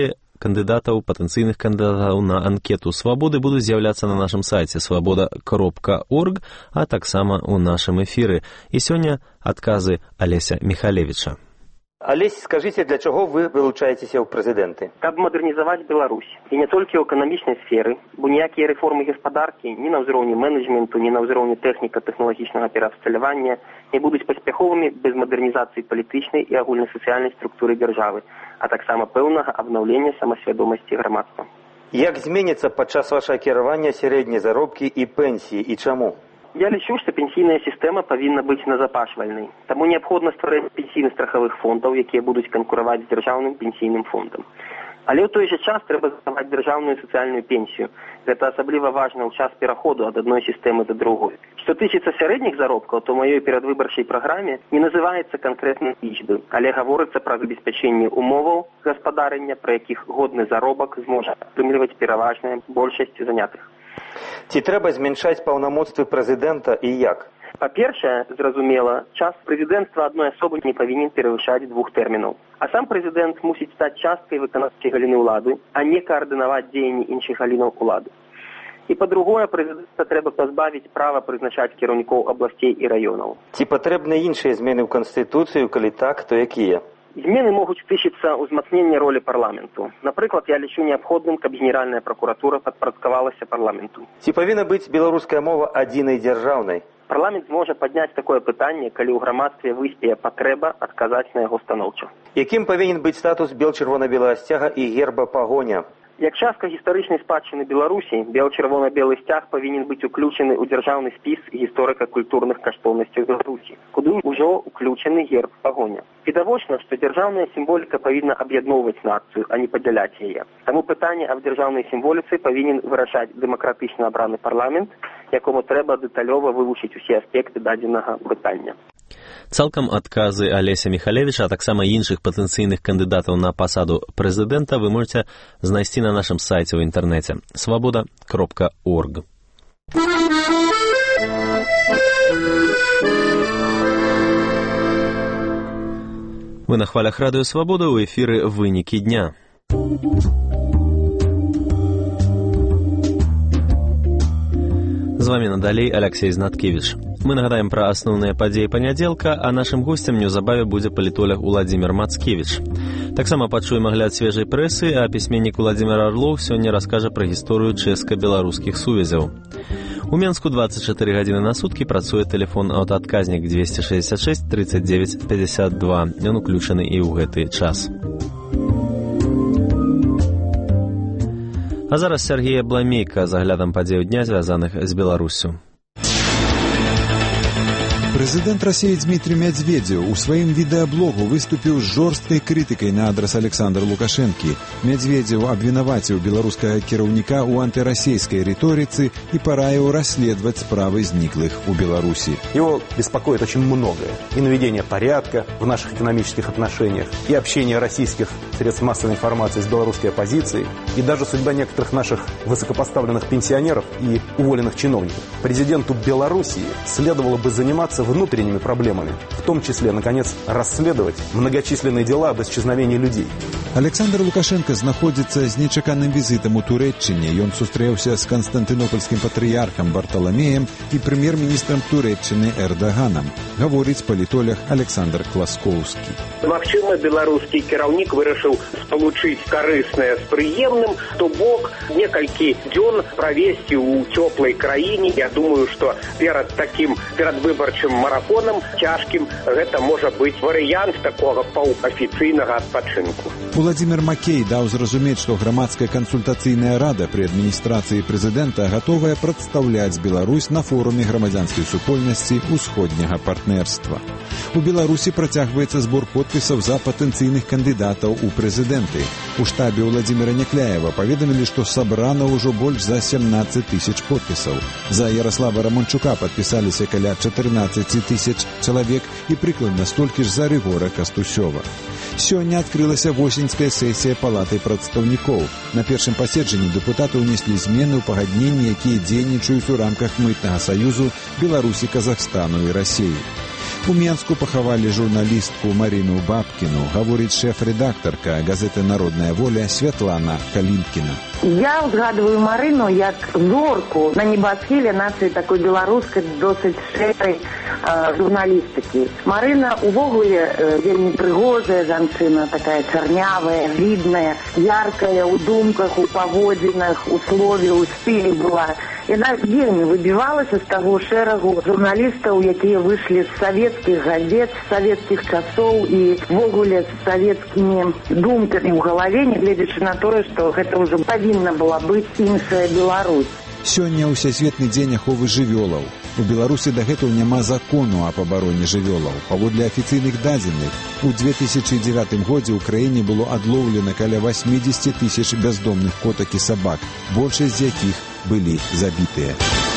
кандыдатаў, патэнцыйных кандыдатаў на анкету «Свабоды» будуць з'яўляцца на нашым сайце svoboda.org, а таксама ў нашым эфіры. І сёння адказы Алеся Михалевича. Алесь, скажите, для чего вы вылучаетесь в президенты? Каб модернизовать Беларусь. И не только в экономичной сфере, бо ніякие реформы господарки ни на уровне менеджменту, ни на уровне технико-технологичного переобсталявания не будут поспеховыми без модернизации политичной и агульно-социальной структуры державы, а так само певного обновления самосведомости громадства. Як зменится подчас вашего кіравання средние заробки и пенсии, и чему? Я лічу, што пенсійная сістэма павінна быць назапашвальнай. Таму неабходна стварыць пенсійных страхавых фондаў, якія будуць канкураваць з дзяржаўным пенсійным фондам. Але ў той жа час трэба захаваць дзяржаўную сацыяльную пенсію. Гэта асабліва важна ў час пераходу ад адной сістэмы да другой. Што тычыцца сярэдніх заробкаў, то ў маёй перадвыбарчай праграме не называецца канкрэтнай лічбы, але гаворыцца пра забеспячэнне умоваў гаспадарання, пры якіх годны заробак зможа атрымліваць пераважная большасць занятых. Ці трэба зменшаць паўнамоцтвы прэзідэнта і як? Па-першае, зразумела, час прэзідэнцтва адной асобы не павінен перавышаць 2 тэрмінаў. А сам прэзідэнт мусіць стаць часткай выканаўчай галіны ўлады, а не каардынаваць дзеянні іншых галінаў улады. І па-другое, прэзідэнта трэба пазбавіць права прызначаць кіраўнікоў абласцей і раёнаў. Ці патрэбны іншыя змены ў Канстытуцыю, калі так, то якія? Змены могуць тычыцца ўзмацнення ролі парламенту. Напрыклад, я лічу неабходным, каб Генеральная пракуратура падпарадкавалася парламенту. Ці павінна быць беларуская мова адзінай дзяржаўнай? Парламент зможа падняць такое пытанне, калі ў грамадстве выспее патрэба адказаць на яго станоўча. Якім павінен быць статус бел-чырвона-белага сцяга і герба пагоня? Як частка гістарычнай спадчыны Беларусі, бел-чырвона-белы сцяг павінен быць уключаны ў дзяржаўны спіс гісторыка-культурных каштоўнасцяў Беларусі, куды ўжо уключаны герб пагоня. Відавочна, што дзяржаўная сімволіка павінна аб'ядноўваць нацыю, а не падзяляць яе. Таму пытанне аб дзяржаўнай сімволіцы павінен вырашаць дэмакратычна абраны парламент, якому трэба дэталёва вывучыць усе аспекты дадзенага пытання. Цалкам адказы Алеся Михалевича, а таксама іншых патэнцыйных кандыдатаў на пасаду прэзідэнта вы можете знайсці на нашым сайце ў інтэрнэце svoboda.org. Вы на хвалях радыё Свабода, ў эфіры вынікі дня. З вамі надалей Алексей Знаткевич. Мы нагадаем пра асноўныя падзеі панядзелка, а нашым госцем неўзабаве будзе палітолог Уладзімір Мацкевіч. Таксама пачуем агляд свежай прэсы, а пісьменнік Уладзімір Арлоў сёння раскажа пра гісторыю чэшска-беларускіх сувязяў. У Менску 24 гадзіны на суткі працуе тэлефон аўтаадказнік 266 39 52. Ён уключаны і ў гэты час. А зараз Сергей Бламейка з аглядам падзеяў дня, звязаных з Беларуссю. Прэзідэнт Расіі Дмітрий Медведзеў у сваім відэаблогу выступіў з жорсткай крытыкай на адрас Александра Лукашэнкі. Медведзеў абвінаваціў беларускага кіраўніка ў антырасійскай рыторыцы і параіў расследовать справы зниклых у Беларуси. Его беспокоит очень многое. И наведение порядка в наших экономических отношениях, и общение российских средств массовой информации с белорусской оппозицией, и даже судьба некоторых наших высокопоставленных пенсионеров и уволенных чиновников. Президенту Белоруссии следовало бы заниматься внутренними проблемами, в том числе, наконец, расследовать многочисленные дела об исчезновении людей. Александр Лукашенко знаходзіцца з нечаканым візітам у Турэччыне. Ён сустрэўся з канстантынопольскім патрыярхам Барталамеем і прэм'ер-міністрам Турэччыны Эрдаганам, гаворыць палітолог Александр Класкоўскі. Магчыма, беларускі кіраўнік вырашыў спалучыць карыснае з прыемным, то бок некалькі дзён правесці ў цёплай краіне. Я думаю, што перад такім перадвыбарчым марафонам цяжкім гэта можа быць варыянт такога паўафіцыйнага адпачынку. Владимир Макей даў зразумець, што грамадская кансультацыйная рада пры адміністрацыі прэзідэнта гатовая прадстаўляць Беларусь на форуме грамадзянскай супольнасці ўсходняга партнерства. У Беларусі працягваецца збор подпісаў за патэнцыйных кандыдатаў у прэзідэнты. У штабе Владимира Някляева паведамілі, што сабрана ўжо больш за 17 тысяч подпісаў. За Ярослава Романчука падпісаліся каля 14 тысяч чалавек і прыкладна столькі ж за Рыгора Кастусёва. Сёння адкрылася восеньская сесія палаты прадстаўнікоў. На першым паседжанні дэпутаты ўнеслі змены ў пагадненні, якія дзейнічаюць у рамках мытнага саюзу Беларусі, Казахстану і Расіі. У Менску пахавалі журналістку Марину Бабкіну, гаворыць шэф-рэдактарка газеты «Народная воля» Святлана Калінкіна. Я узгадываю Марину як зорку на небасхіле нацыі такой беларускай досыць шэрай журналістыкі. Марына увогуле вельмі прыгожая жанчына, такая чарнявая, видная, яркая ў думках, у паводзінах, у слове, у стылі была. Яна вельмі выбівалася з таго шэрагу журналістаў, якія выйшлі з савецкіх газет, з савецкіх часоў і ввогуле з савецкімі думкамі ў галаве, нягледзячы на тое, што гэта ўжо павінна была быць іншая Беларусь. Сёння ўсясветны дзень аховы жывёлаў. У Беларусі дагэтуль няма закону аб абароне жывёлаў. Паводле афіцыйных дадзеных, у 2009 годзе ў краіне было адлоўлена каля 80 тысяч бяздомных котак і сабак, большасць з якіх былі забітыя.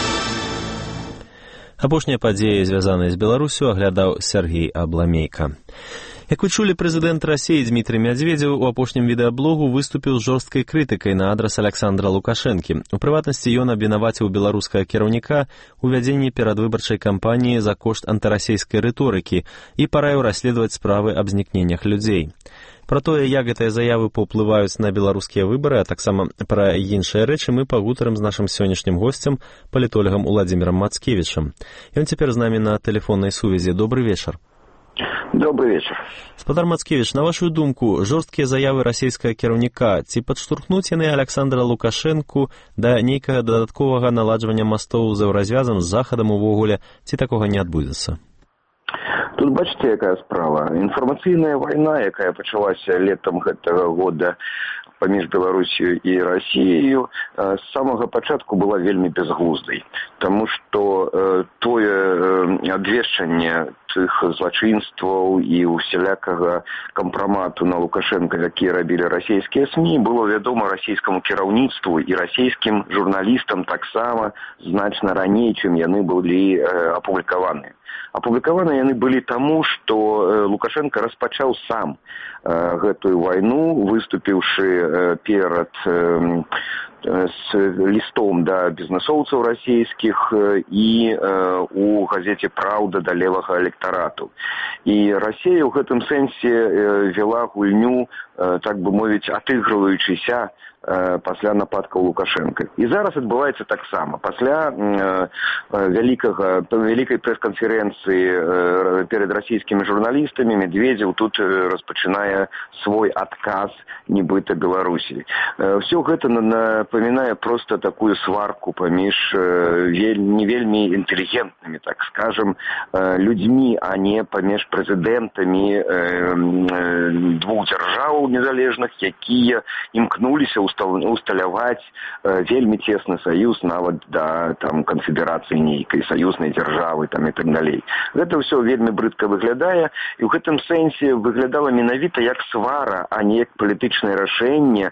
Апошнія падзеі, звязаныя з Беларусю, аглядаў Сергей Абламейка. Як вы чулі, прэзідэнт Расіі Дмітрый Мядзведзеў у апошнім відэаблогу выступіў з жорсткай крытыкай на адрас Александра Лукашэнкі. У прыватнасці ён абвінаваціў беларускага кіраўніка у вядзенні перадвыбарчай кампаніі за кошт антырасійскай рыторыкі і параіў расследаваць справы аб знікненнях людзей. Пра тое, як гэтыя заявы паўплываюць на беларускія выбары, а таксама пра іншыя рэчы мы пагутарым з нашым сённяшнім госцем, палітолагам Уладзімірам Мацкевічам. Ён цяпер з намі на тэлефоннай сувязі. Добры вечар. Добрый вечер. Спадар Мацкевіч, на вашу думку, жорсткія заявы расійскага кіраўніка ці падштурхнуць яны Александра Лукашэнку да нейкага дадатковага наладжвання мастоў з еўразвязам з захадам увогуле, ці такога не адбудзецца? Тут бачите, якая справа. Інфармацыйная вайна, якая пачалася летом гэтага года паміж Беларусію і Расіяю, з самага пачатку была вельмі бязглуздай. Таму што тое абвешчанне тых злачынстваў і усялякага кампрамату на Лукашэнка, якія рабілі расійскія СМІ, было вядома расійскаму кіраўніцтву і расійскім журналістам таксама значна раней, чым яны былі апублікаваныя. Апублікаваныя яны былі таму, што Лукашенко распачаў сам гэтую вайну, выступіўшы перад з лістом да бізнесоўцаў расійскіх і у газеце «Праўда» да левага электарату. І Расія ў гэтым сэнсе вела гульню, так бы мовіць, атыгрываючыся пасля нападкаў Лукашэнка. І зараз адбываецца таксама. Пасля вялікай прэс-канферэнцыі перед расійскімі журналістамі Медведзеў тут распачынае свой адказ нібыта Беларусі. Все гэта напамінае просто такую сварку паміж не вельмі інтэлігентнымі, так скажем, людзьмі, а не паміж прэзідэнтамі двух дзяржаваў незалежных, якія імкнуліся усталяваць вельмі цесны саюз нават да канфедэрацыі нейкай саюзнай дзяржавы і так далей. Гэта ўсё вельмі брыдка выглядае, і ў гэтым сэнсе выглядала менавіта як свара, а не як палітычнае рашэнне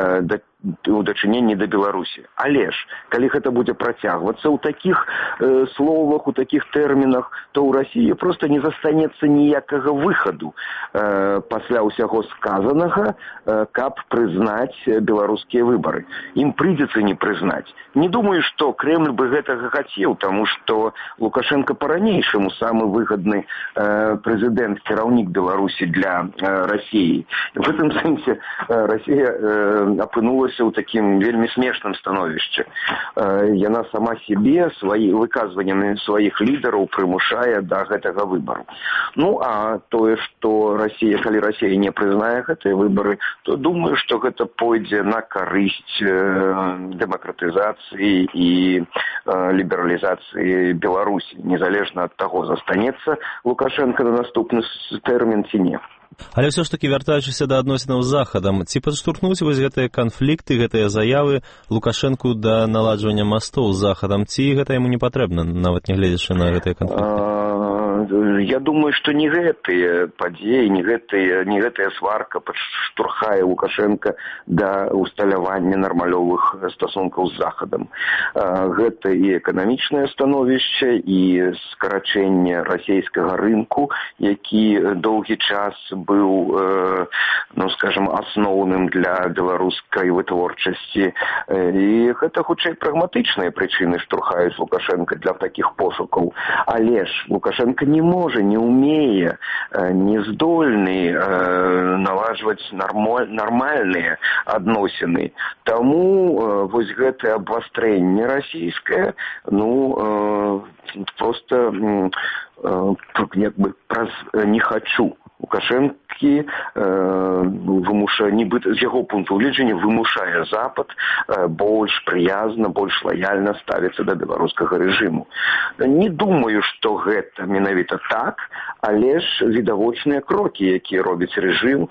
у дачыненні да Беларусі. Але ж, калі гэта будзе працягвацца ў такіх словах, у такіх тэрмінах, то ў Расіі проста не застанецца ніякага выхаду пасля ўсяго сказанага, каб прызнаць беларускія выбары. Ім прыйдзецца не прызнаць. Не думаю, што Кремль бы гэтага хацеў, таму што Лукашенко па-ранейшаму самы выгадны прэзідэнт, кіраўнік Беларусі для Расіі. В гэтым сэнсе Расія апынулася ў такім вельмі смешным становішчы. Яна сама сябе выказваннямі сваіх лідараў прымушае да гэтага выбару. Ну, а тое, што Расія, калі Расія не прызнае гэтыя выбары, то думаю, што гэта пойдзе на карысць дэмакратызацыі і лібералізацыі Беларусі, незалежна ад таго, застанецца Лукашенко на наступны тэрмін ці не. Але ўсё ж такі, вяртаючыся да адносінаў з Захадам, ці падштурхнуць вось гэтыя канфлікты, гэтыя заявы Лукашэнку да наладжвання мастоў з Захадам, ці гэта яму не патрэбна, нават не гледзячы на гэтыя канфлікты? Я думаю, што не гэтыя падзеі, не гэтая сварка падштурхае Лукашенка да усталявання нармалёвых стасункаў з Захадам. Гэта і эканамічнае становішча, і скарачэнне расійскага рынку, які доўгі час быў, ну, скажем, асноўным для беларускай вытворчасці. І гэта хутчэй прагматычныя прычыны штурхаюць Лукашенка для такіх пошукаў. Але ж Лукашенко не можа, не умее, не здольны налажваць нармальныя адносіны. Таму вось гэтае абвастрэнне расійскае, просто як бы праз «не хочу». Лукашэнкі нібыта з яго пункту гледжання вымушае Запад больш прыязна, больш лаяльна ставіцца да беларускага рэжыму. Не думаю, што гэта менавіта так, але ж відавочныя крокі, якія робіць рэжым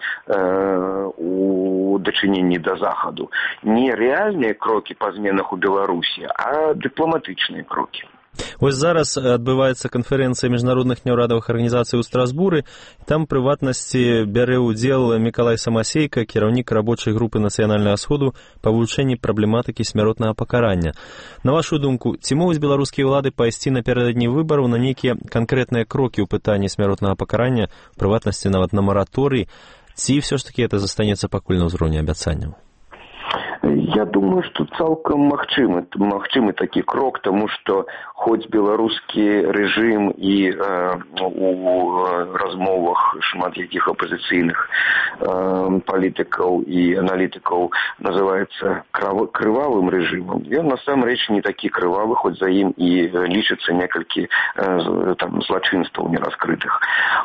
у дачыненні да Захаду. Не рэальныя крокі па зменах у Беларусі, а дыпламатычныя крокі. Вось зараз адбываецца канферэнцыя міжнародных няўрадавых арганізацый у Страсбуры. Там прыватнасці бярэ ўдзел Мікалай Самасейка, кіраўнік рабочай групы нацыянальнага сходу па вывучэнні праблематыкі смяротнага пакарання. На вашу думку, ці могуць беларускія ўлады пайсці напярэдадні выбараў на нейкія канкрэтныя крокі ў пытанні смяротнага пакарання, прыватнасці нават на мараторый, ці ўсё ж такі гэта застанецца пакуль на ўзроўні абяцанняў? Я думаю, што цалкам магчымы такі крок, таму што хоць беларускі рэжым і у размовах шмат якіх апазіцыйных палітыкаў і аналітыкаў называецца крывавым рэжымам, ён насамрэч не такі крывавы, хоць за ім і лічыцца некалькі злачынстваў нераскрытых.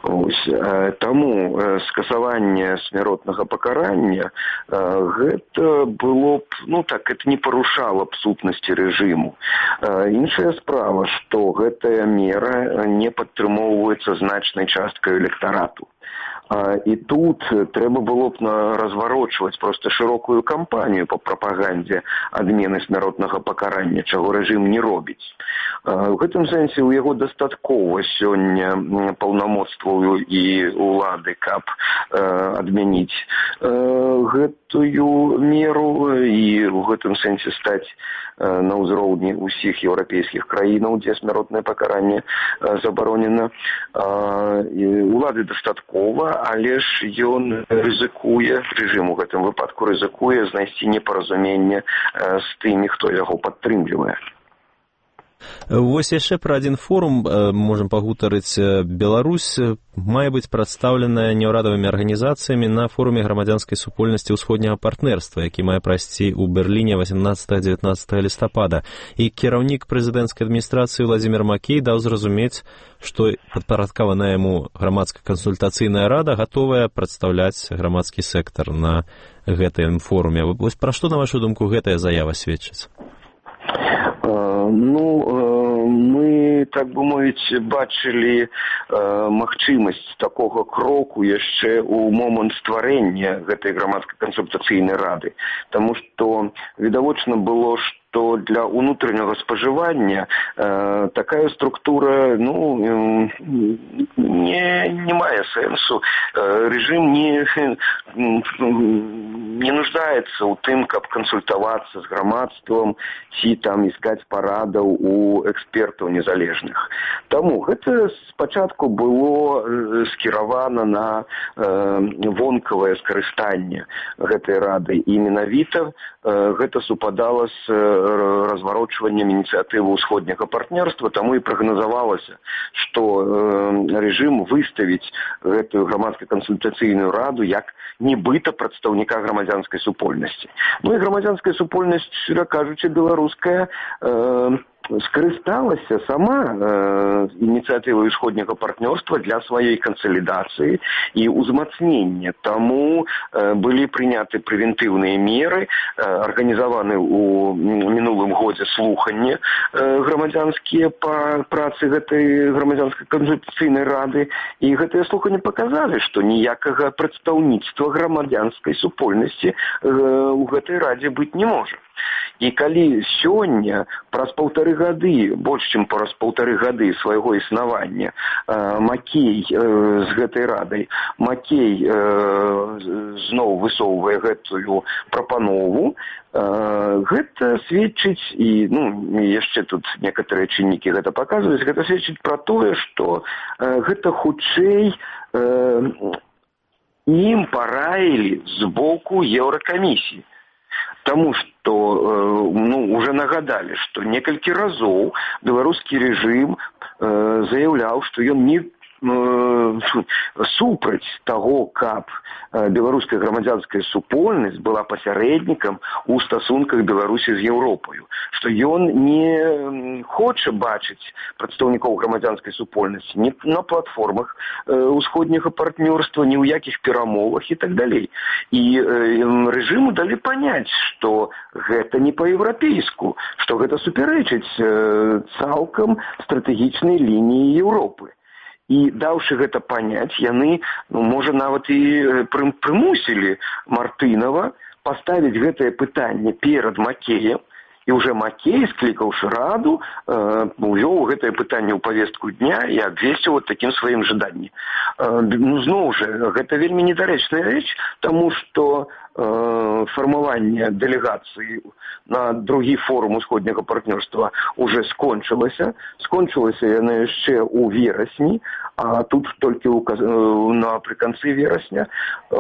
Таму скасаванне смяротнага пакарання гэта было б, это не парушала б сутнасці рэжыму. Іншая справа, што гэтая мера не падтрымоўваецца значнай часткай электарату. І тут трэба было б разварочваць проста шырокую кампанію па прапагандзе адмены смяротнага пакарання, чаго рэжым не робіць. У гэтым сэнсе ў яго дастаткова сёння паўнамоцтваў і улады, каб адмяніць гэтую меру і ў гэтым сэнсе стаць на ўзроўні ўсіх еўрапейскіх краінаў, дзе смяротнае пакаранне забаронена. Улады дастаткова, але ж ён рызыкуе, рэжым у гэтым выпадку рызыкуе знайсці непаразуменне з тымі, хто яго падтрымлівае. Вось яшчэ пра адзін форум можам пагутарыць. Беларусь мае быць прадстаўленая няўрадавымі арганізацыямі на форуме грамадзянскай супольнасці ўсходняга партнерства, які мае прайсці ў Берліне 18-19 лістапада. І кіраўнік прэзідэнцкай адміністрацыі Владзімір Макей даў зразумець, што падпарадкаваная яму грамадская кансультацыйная рада гатовая прадстаўляць грамадскі сектар на гэтым форуме. Вось пра што, на вашу думку, гэтая заява сведчыць? Мы, так бы мовіць, бачылі магчымасць такога кроку яшчэ ў момант стварэння гэтай грамадскай кансультацыйнай рады. Таму што відавочна было, што для ўнутранага спажывання такая структура не мае сэнсу. Рэжым не нуждаецца ў тым, каб кансультавацца з грамадствам ці там іскаць парадаў у экспертаў незалежных. Таму гэта спачатку было скіравана на вонкавае скарыстанне гэтай рады. І менавіта гэта супадала з разварочваннем ініцыятывы ўсходняга партнерства, таму і прагназавалася, што рэжым выставіць гэтую грамадскую кансультацыйную раду як нібыта прадстаўніка грамадзянскай супольнасці. І грамадзянская супольнасць, шчыра кажучы, беларуская, скарысталася сама ініцыятывай усходняга партнёрства для сваёй кансалідацыі і ўзмацнення. Таму былі прыняты прэвентыўныя меры, арганізаваны ў мінулым годзе слуханні грамадзянскія па працы гэтай грамадзянскай кансультацыйнай рады, і гэтыя слуханні паказалі, што ніякага прадстаўніцтва грамадзянскай супольнасці ў гэтай радзе быць не можа. І калі сёння праз больш чым праз паўтары гады свайго існавання Макей з гэтай радай зноў высоўвае гэтую прапанову, гэта сведчыць, і яшчэ тут некаторыя чыннікі гэта паказваюць, гэта сведчыць пра тое, што гэта хутчэй ім параілі з боку Еўракамісіі. Таму што уже нагадалі, што некалькі разоў беларускі рэжым заяўляў, што ён не супраць таго, каб беларуская грамадзянская супольнасць была пасярэднікам у стасунках Беларусі з Еўропаю, што ён не хоча бачыць прадстаўнікоў грамадзянскай супольнасці ні на платформах усходняга партнёрства, ні ў якіх перамовах і так далей. І рэжыму далі паняць, што гэта не па-еўрапейску, што гэта супярэчыць цалкам стратэгічнай лініі Еўропы. І даўшы гэта паняць, яны, можа, нават і прымусілі Мартынова паставіць гэтае пытанне перад Макеем, і ўжэ Макей, склікаўшы раду, увёў гэтае пытанне ў павестку дня і абвесціў такім сваім жаданнем. Зноў жа, гэта вельмі недарэчная рэч, таму што фармаванне дэлегацыі на другі форум усходняга партнёрства уже скончылася. Скончылася яна яшчэ ў верасні, а тут толькі напрыканцы верасня,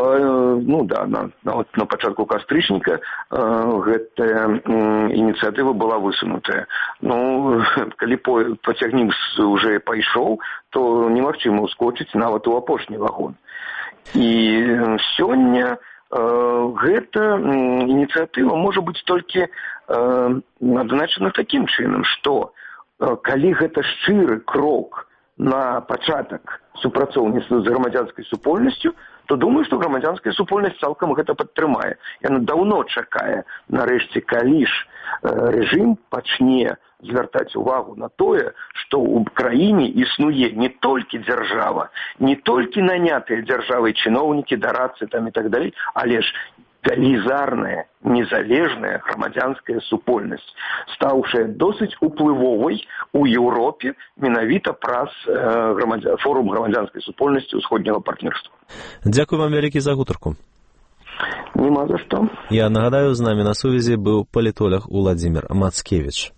на пачатку кастрычніка гэтая ініцыятыва была высунутая. Калі пацягнік уже пайшоў, то немагчыма ўскочыць нават у апошні вагон. І сёння гэта ініцыятыва можа быць толькі адзначана такім чынам, што калі гэта шчыры крок на пачатак супрацоўніцтва з грамадзянскай супольнасцю, то думаю, што грамадзянская супольнасць цалкам гэта падтрымае. Яна даўно чакае, нарэшце, калі ж рэжым пачне звяртаць увагу на тое, што ў краіне існуе не толькі дзяржава, не толькі нанятыя дзяржавай чыноўнікі, дарадцы там і так далей, але ж велізарная, незалежная грамадзянская супольнасць, стаўшая досыць уплывовай у Еўропе менавіта праз форум грамадзянскай супольнасці ўсходняга партнёрства. Дзякуй вам вялікі за гутарку. Нема за што. Я нагадаю, з намі на сувязі быў палітолог Уладзімір Мацкевіч.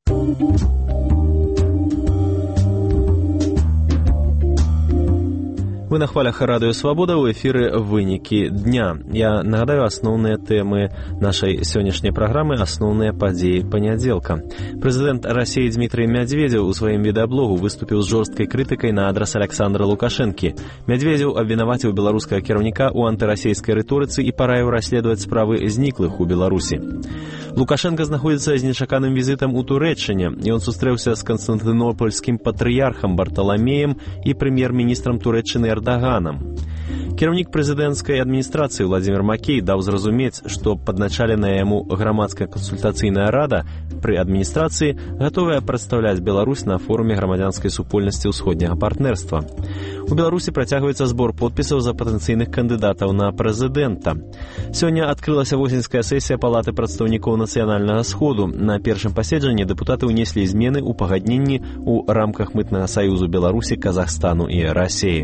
Вы на хвалях Радыё Свабода, ў эфіры «Вынікі дня». Я нагадаю асноўныя тэмы нашай сённяшняй праграмы, асноўныя падзеі панядзелка. Прэзідэнт Расіі Дмітрый Медведзеў у сваім відэаблогу выступіў з жорсткай крытыкай на адрас Александра Лукашэнкі. Медведзеў абвінаваціў беларускага кіраўніка ў антырасійскай рыторыцы і параіў расследаваць справы зніклых у Беларусі. Лукашенко знаходзіцца з нечаканым візітам у Турэччыне, і ён сустрэўся з канстантынопольскім патрыярхам Барталамеем і прэм'ер-міністрам Турэччыны Эрдаганам. Кіраўнік прэзідэнцкай адміністрацыі Владзімір Макей даў зразумець, што падначаленая яму грамадская кансультацыйная рада пры адміністрацыі гатовая прадстаўляць Беларусь на форуме грамадзянскай супольнасці ўсходняга партнерства. У Беларусі працягваецца збор подпісаў за патэнцыйных кандыдатаў на прэзідэнта. Сёння адкрылася восеньская сесія Палаты прадстаўнікоў нацыянальнага сходу. На першым паседжанні дэпутаты ўнеслі змены ў пагадненні ў рамках мытнага саюзу Беларусі, Казахстану і Расіі.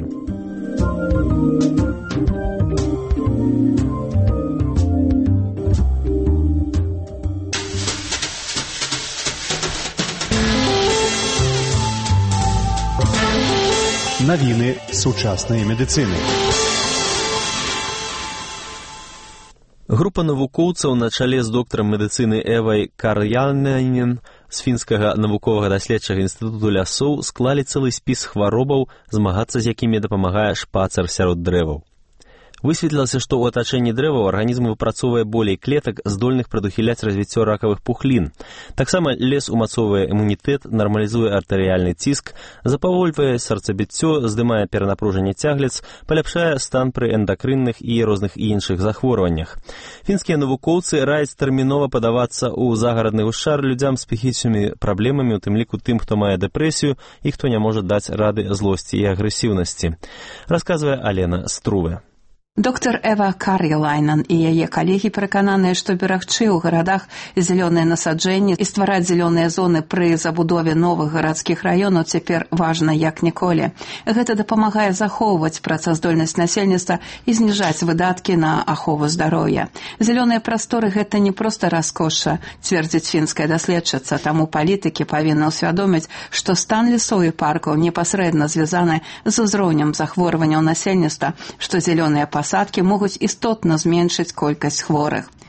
Навіны сучаснай медыцыны. Група навукоўцаў на чале з доктарам медыцыны Эвай Кар'янянін з фінскага навуковага даследчага інстытуту лясоў склалі цэлы спіс хваробаў, змагацца з якімі дапамагае шпацыр сярод дрэваў. Высветлілася, што ў атачэнні дрэваў арганізм выпрацоўвае болей клетак, здольных прадухіляць развіццё ракавых пухлін. Таксама лес умацоўвае імунітэт, нармалізуе артэрыяльны ціск, запавольвае сэрцабіццё, здымае перанапружанне цяглец, паляпшае стан пры эндакрынных і розных іншых захворваннях. Фінскія навукоўцы раяць тэрмінова падавацца ў загарадны гушчар людзям з псіхічнымі праблемамі, у тым ліку тым, хто мае дэпрэсію і хто не можа даць рады злосці і агрэсіўнасці. Расказвае Алена Струве. Доктор Эва Кар'ялайнен і яе калегі перакананыя, што берагчы ў гарадах зялёныя насаджэнні і ствараць зялёныя зоны пры забудове новых гарадскіх раёнаў цяпер важна як ніколі. Гэта дапамагае захоўваць працаздольнасць насельніцтва і зніжаць выдаткі на ахову здароўя. Зялёныя прасторы – гэта не проста раскоша, цвердзіць фінская даследчыца, таму палітыкі павінны ўсвядоміць, што стан лесоў і паркаў непасрэдна звязаны з узроўнем захворванняў насельніцтва, што зялёныя пасадкі могуць істотна зменшыць колькасць хворых.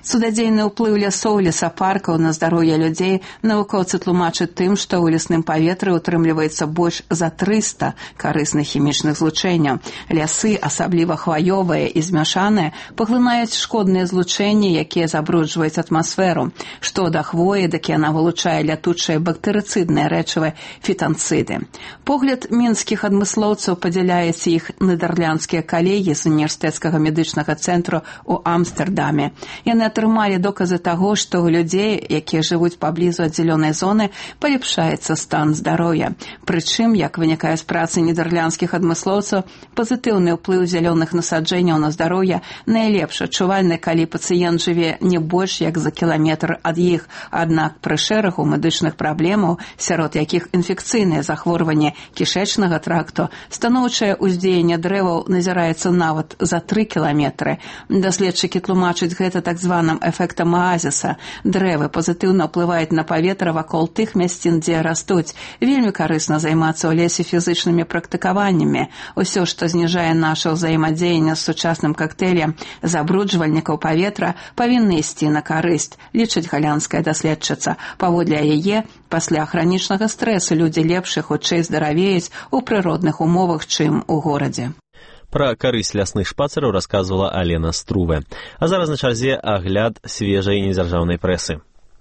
Цудадзейны ўплыў лясоў, лесапаркаў на здароўе людзей навукоўцы тлумачаць тым, што ў лясным паветры ўтрымліваецца больш за 300 карысных хімічных злучэнняў. Лясы, асабліва хваёвыя і змяшаныя, паглынаюць шкодныя злучэнні, якія забруджваюць атмасферу. Што да хвоі, дык яна вылучае лятучыя бактэрыцыдныя рэчывы фітанцыды. Погляд мінскіх адмыслоўцаў падзяляюць іх нідэрландскія калегі з універсітэцкага медычнага цэнтру ў Амстэрдаме. Яны атрымалі доказы таго, што ў людзей, якія жывуць паблізу ад зялёнай зоны, палепшаецца стан здароўя. Прычым, як вынікае з працы нідэрландскіх адмыслоўцаў, пазітыўны ўплыў зялёных насаджэнняў на здароўе найлепш адчувальны, калі пацыент жыве не больш як за кіламетр ад іх. Аднак пры шэрагу медычных праблемаў, сярод якіх інфекцыйныя захворванні кішэчнага тракту, станоўчае ўздзеянне дрэваў назіраецца нават за 3 кіламетры. Даследчыкі тлумачаць гэта так званым эфектам аазіса. Дрэвы пазітыўна ўплываюць на паветра вакол тых мясцін, дзе растуць. Вельмі карысна займацца ў лесе фізычнымі практыкаваннямі. Усё, што зніжае наша ўзаемадзеянне з сучасным кактэйлем забруджвальнікаў паветра, павінны ісці на карысць, лічыць галянская даследчыца. Паводле яе, пасля хранічнага стрэсу людзі лепш і хутчэй здаравеюць у прыродных умовах, чым у горадзе. Пра карысць лясных шпацыраў расказвала Алена Струве. А зараз на чарзе агляд свежай недзяржаўнай прэсы.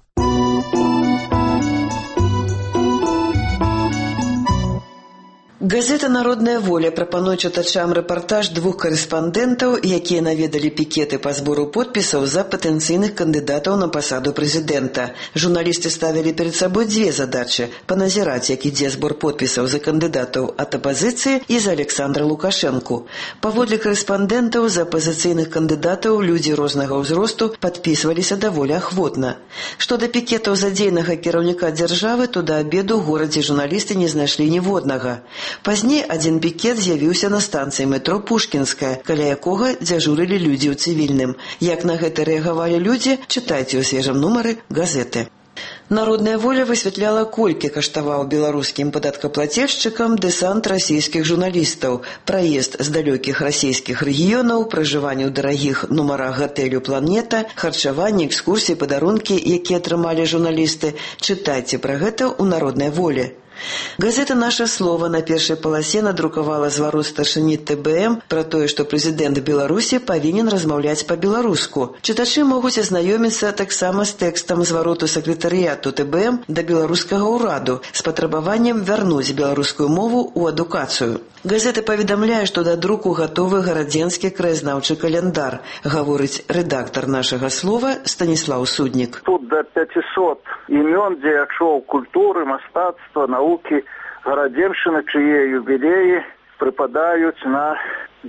Газета «Народная воля» прапануе чытачам рэпартаж 2 карэспандэнтаў, якія наведалі пікеты па збору подпісаў за патэнцыйных кандыдатаў на пасаду прэзідэнта. Журналісты ставілі перад сабой 2 задачы – паназіраць, як ідзе збор подпісаў за кандыдатаў ад апазіцыі і за Александра Лукашэнку. Паводле карэспандэнтаў, за апазіцыйных кандыдатаў людзі рознага ўзросту падпісваліся даволі ахвотна. Што да пікетаў за дзейнага кіраўніка дзяржавы, то да абеду ў горадзе журналісты не знайшлі ніводнага. Пазней адзін пікет з'явіўся на станцыі метро Пушкінская, каля якога дзяжурылі людзі ў цывільным. Як на гэта рэагавалі людзі, чытайце ў свежым нумары газеты. Народная воля высвятляла, колькі каштаваў беларускім падаткаплацельшчыкам дэсант расійскіх журналістаў, праезд з далёкіх расійскіх рэгіёнаў, пражыванне ў дарагіх нумарах гатэлю «Планета», харчаванне, экскурсіі, падарункі, якія атрымалі журналісты. Чытайце пра гэта ў Народнай волі. Газета «Наша слово» на першай паласе надрукавала зварот старшыні ТБМ пра тое, што прэзідэнт Беларусі павінен размаўляць па-беларуску. Чытачы могуць азнаёміцца таксама з тэкстам звароту сакратарыяту ТБМ да беларускага ўраду з патрабаваннем вярнуць беларускую мову ў адукацыю. Газета паведамляе, што да друку гатовы гарадзенскі краязнаўчы каляндар, гаворыць рэдактар «Нашага слова» Станіслаў Суднік. Тут да 500 імён дзеячоў культуры, мастацтва, наукі гарадзеншчыны, чые юбілеі прыпадаюць на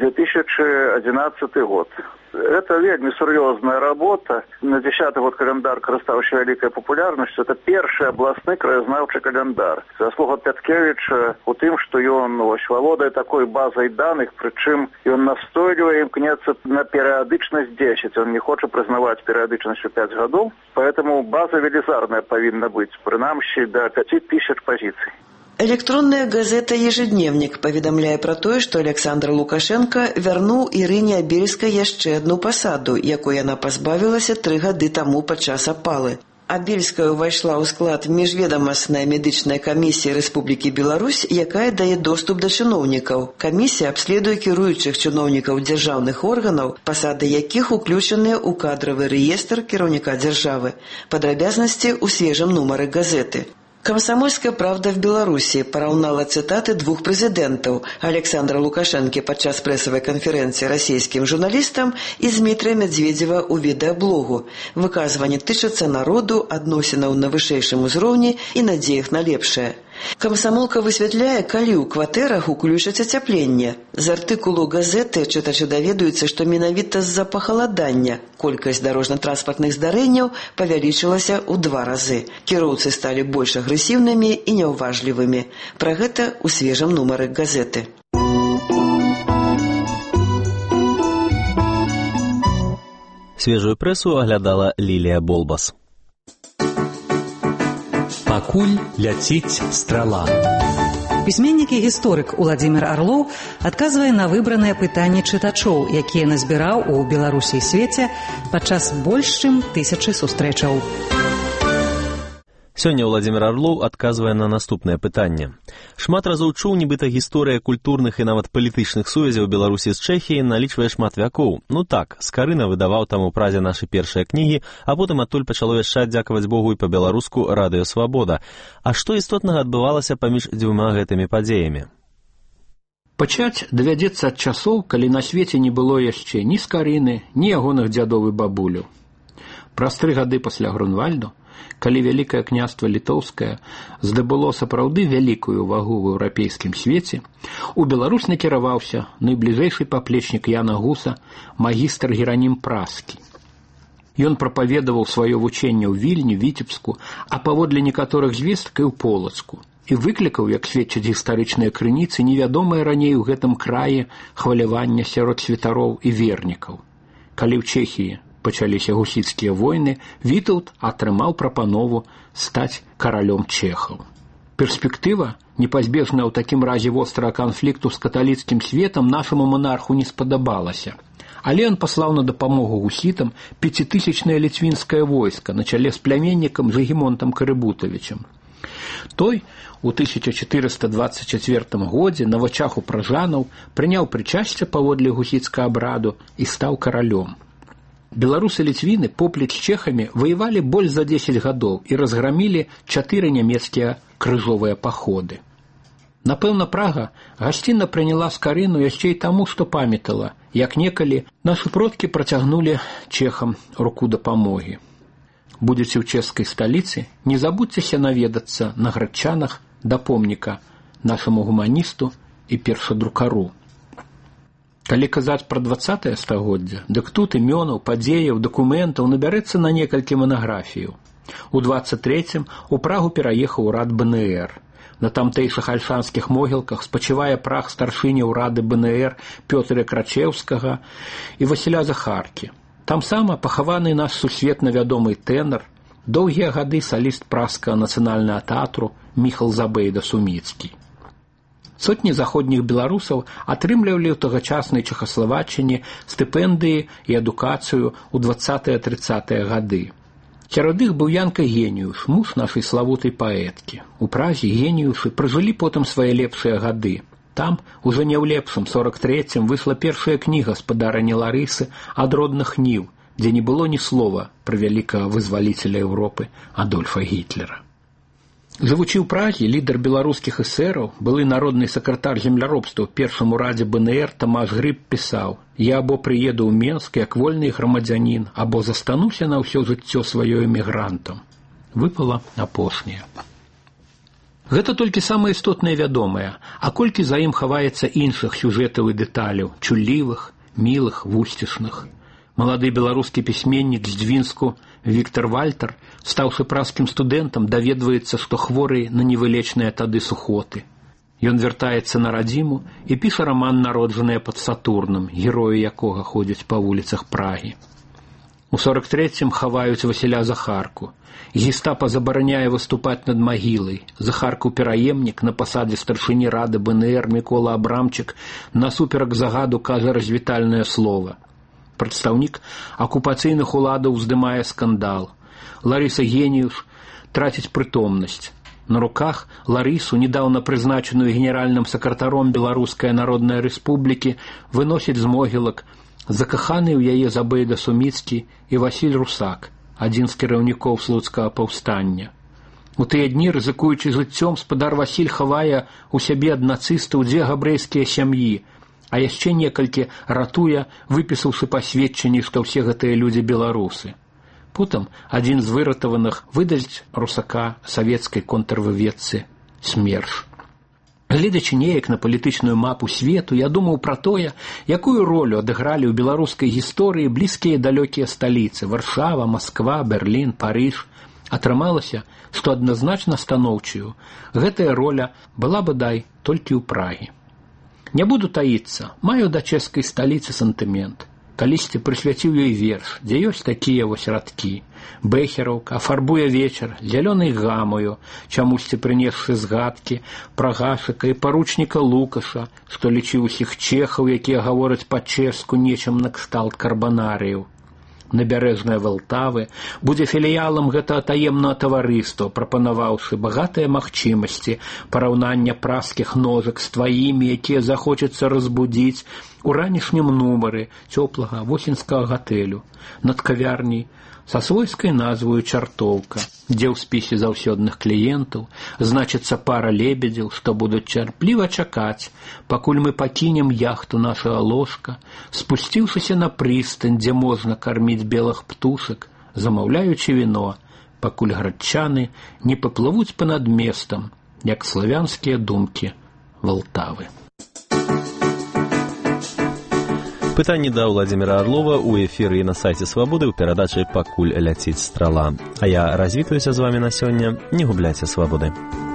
2011 год. Это вельмі сур'ёзная работа. На 10-й год календар карыстаўся вялікай папулярнасцю. Это першы абласны краязнаўчы календар. Заслуга Пяткевіча у тым, што ён валодае такой базай даных, прычым ён настойліва імкнецца на перыядычнасць 10. Он не хоча прызнаваць перыядычнасць у 5 гадоў, поэтому база велізарная павінна быць, прынамсі да 5000 пазіцый. Электронная газета «Ежедневник» паведамляе пра тое, што Александр Лукашенко вярнуў Ірыне Абельскай яшчэ адну пасаду, якой яна пазбавілася 3 гады таму падчас апалы. Абельская ўвайшла ў склад міжведамаснай медычнай камісіі Рэспублікі Беларусь, якая дае доступ да чыноўнікаў. Камісія абследуе кіруючых чыноўнікаў дзяржаўных органаў, пасады якіх уключаныя ў кадравы рэестр кіраўніка дзяржавы. Падрабязнасці ў свежым нумары газеты. «Комсомольская правда» в Беларуси параўнала цитаты 2 прэзідэнтаў – Александра Лукашэнкі падчас прэсавай канферэнцыі расійскім журналістам і Дмітрия Медведева ў відэаблогу. Выказванні тычацца народу, адносінаў на вышэйшым узроўні і надзеях на лепшае. Камсамолка высвятляе, калі ў кватэрах уключаць ацяпленне. З артыкулу газеты чытачы даведаюцца, што менавіта з-за пахаладання колькасць дарожна-транспартных здарэнняў павялічылася ў 2 разы. Кіроўцы сталі больш агрэсіўнымі і няўважлівымі. Пра гэта ў свежым нумары газеты. Свежую прэсу аглядала Лілія Болбас. Пакуль ляціць страла. Пісьменнік і гісторык Уладзімір Арлоў адказвае на выбраныя пытанні чытачоў, якія назбіраў у Беларусі і свеце падчас больш чым 1000 сустрэчаў. Сёння Уладзімір Арлоў адказвае на наступнае пытанне. Шмат разоў чуў, нібыта гісторыя культурных і нават палітычных сувязяў Беларусі з Чэхіяй налічвае шмат вякоў. Ну так, Скарына выдаваў там у Празе нашы першыя кнігі, а потым адтуль пачало яшчаць, дзякаваць Богу, і па-беларуску радыё «Свабода». А што істотнага адбывалася паміж дзвюма гэтымі падзеямі? Пачаць давядзецца ад часоў, калі на свеце не было яшчэ ні Скарыны, ні ягоных дзядоў і бабуляў. Праз 3 гады пасля Грунвальду, калі Вялікае княства Літоўскае здабыло сапраўды вялікую вагу ў еўрапейскім свеце, у Беларусь накіраваўся найбліжэйшы паплечнік Яна Гуса, магістр Геранім Праскі. Ён прапаведаваў сваё вучэнне ў Вільні, Віцебску, а паводле некаторых звестак і ў Полацку, і выклікаў, як сведчаць гістарычныя крыніцы, невядомае раней у гэтым краі хвалявання сярод святароў і вернікаў. Калі ў Чэхіі пачаліся гусіцкія войны, Вітаўт атрымаў прапанову стаць каралём чэхаў. Перспектыва, непазбежная ў такім разе вострага канфлікту з каталіцкім светам, нашаму монарху не спадабалася. Але ён паслаў на дапамогу гусітам 5000-е ліцвінскае войска на чале з пляменнікам Жыгімонтам Карыбутавічам. Той у 1424 годзе на вачах у пражанаў прыняў прычасце паводле гусіцкага абраду і стаў каралём. Беларусы-ліцвіны поплеч з чэхамі ваявалі больш за 10 гадоў і разграмілі 4 нямецкія крыжовыя паходы. Напэўна, Прага гасцінна прыняла Скарыну яшчэ і таму, што памятала, як некалі нашы продкі працягнулі чэхам руку дапамогі. Будзеце ў чэшскай сталіцы, не забудзьцеся наведацца на Градчанах да помніка нашаму гуманісту і першадрукару. Калі казаць пра 20-е стагоддзя, дык тут імёнаў, падзеяў, дакументаў набярэцца на некалькі манаграфіяў. У 23-м у Прагу пераехаў урад БНР. На тамтэйшых альшанскіх могілках спачывае прах старшыні ўрады БНР Пётра Крачеўскага і Васіля Захаркі. Там сама пахаваны наш сусветна вядомы тэнар, доўгія гады саліст Пражскага нацыянальнага тэатру Міхал Забейда-Суміцкі. Сотні заходніх беларусаў атрымлівалі ў тагачаснай Чэхаславаччыне стыпендыі і адукацыю ў 20-30-е гады. Сярод іх быў Янка Геніюш, муж нашай славутай паэткі. У Празе Геніюшы пражылі потым свае лепшыя гады. Там, ужо не ў лепшым 43-м, выйшла першая кніга спадарыні Ларысы «Ад родных ніў», дзе не было ні слова пра вялікага вызваліцеля Еўропы Адольфа Гітлера. Жывучы ў Празе, лідар беларускіх эсэраў, былы народны сакратар земляробства ў першым урадзе БНР Тамаш Грыб пісаў: «Я або прыеду ў Менск як вольны грамадзянін, або застануся на ўсё жыццё сваё эмігрантам». Выпала апошняя. Гэта толькі самае істотнае вядомае, а колькі за ім хаваецца іншых сюжэтаў і дэталяў, чуллівых, мілых, вусцішных. Малады беларускі пісьменнік з Двінску Віктор Вальтер, стаўшы пражскім студэнтам, даведваецца, што хворы на невылечныя тады сухоты. Ён вяртаецца на радзіму і піша раман «Народжаныя пад Сатурнам», героі якога ходзяць па вуліцах Прагі. У 43-м хаваюць Васіля Захарку. Гестапа забараняе выступаць над магілай. Захарку пераемнік на пасадзе старшыні рады БНР Мікола Абрамчык насуперак загаду кажа развітальнае слова. Прадстаўнік акупацыйных уладаў уздымае скандал. Ларыса Геніюш траціць прытомнасць. На руках Ларысу, недаўна прызначаную генеральным сакратаром Беларускай Народнай Рэспублікі, выносяць з могілак закаханы ў яе Забейда-Суміцкі і Васіль Русак, адзін з кіраўнікоў слуцкага паўстання. У тыя дні, рызыкуючы жыццём, спадар Васіль хавае у сябе ад нацыстаў 2 габрэйскія сям'і, а яшчэ некалькі ратуе, выпісаўшы пасведчанні, што ўсе гэтыя людзі беларусы. Потым адзін з выратаваных выдасць русака савецкай контрвыведцы СМЕРШ. Гледзячы неяк на палітычную мапу свету, я думаў пра тое, якую ролю адыгралі ў беларускай гісторыі блізкія і далёкія сталіцы – Варшава, Масква, Берлін, Парыж. Атрымалася, што адназначна станоўчую гэтая роля была бадай толькі ў Прагі. Не буду таіцца, маю да чэшскай сталіцы сантымент. калісьці прысвяціў ёй верш, дзе ёсць такія вось радкі. Бэхераўка афарбуе вечар зялёнай гамаю, чамусьці прынесшы згадкі пра Гашыка і паручніка Лукаша, што лічыў усіх чэхаў, якія гавораць па-чэшску нечым накшталт карбанарыяў. Набярэжная Валтавы будзе філіялам гэтага таемнага таварыства, прапанаваўшы багатыя магчымасці параўнання праскіх ножак з тваімі, якія захочацца разбудзіць у ранішнім нумары цёплага восеньскага гатэлю над кавярняй са свойскай назваю «Чартоўка», дзе ў спісе заўсёдных кліентаў значыцца пара лебедзяў, што будуць цярпліва чакаць, пакуль мы пакінем яхту нашага ложка, спусціўшыся на прыстань, дзе можна карміць белых птушак, замаўляючы віно, пакуль градчаны не паплывуць па-над местам, як славянскія думкі Валтавы. Пытанні да Владзіміра Арлова ў эфіры і на сайце Свабоды ў перадачы «Пакуль ляціць страла». А я развітваюся з вамі на сёння. Не губляйце свабоды.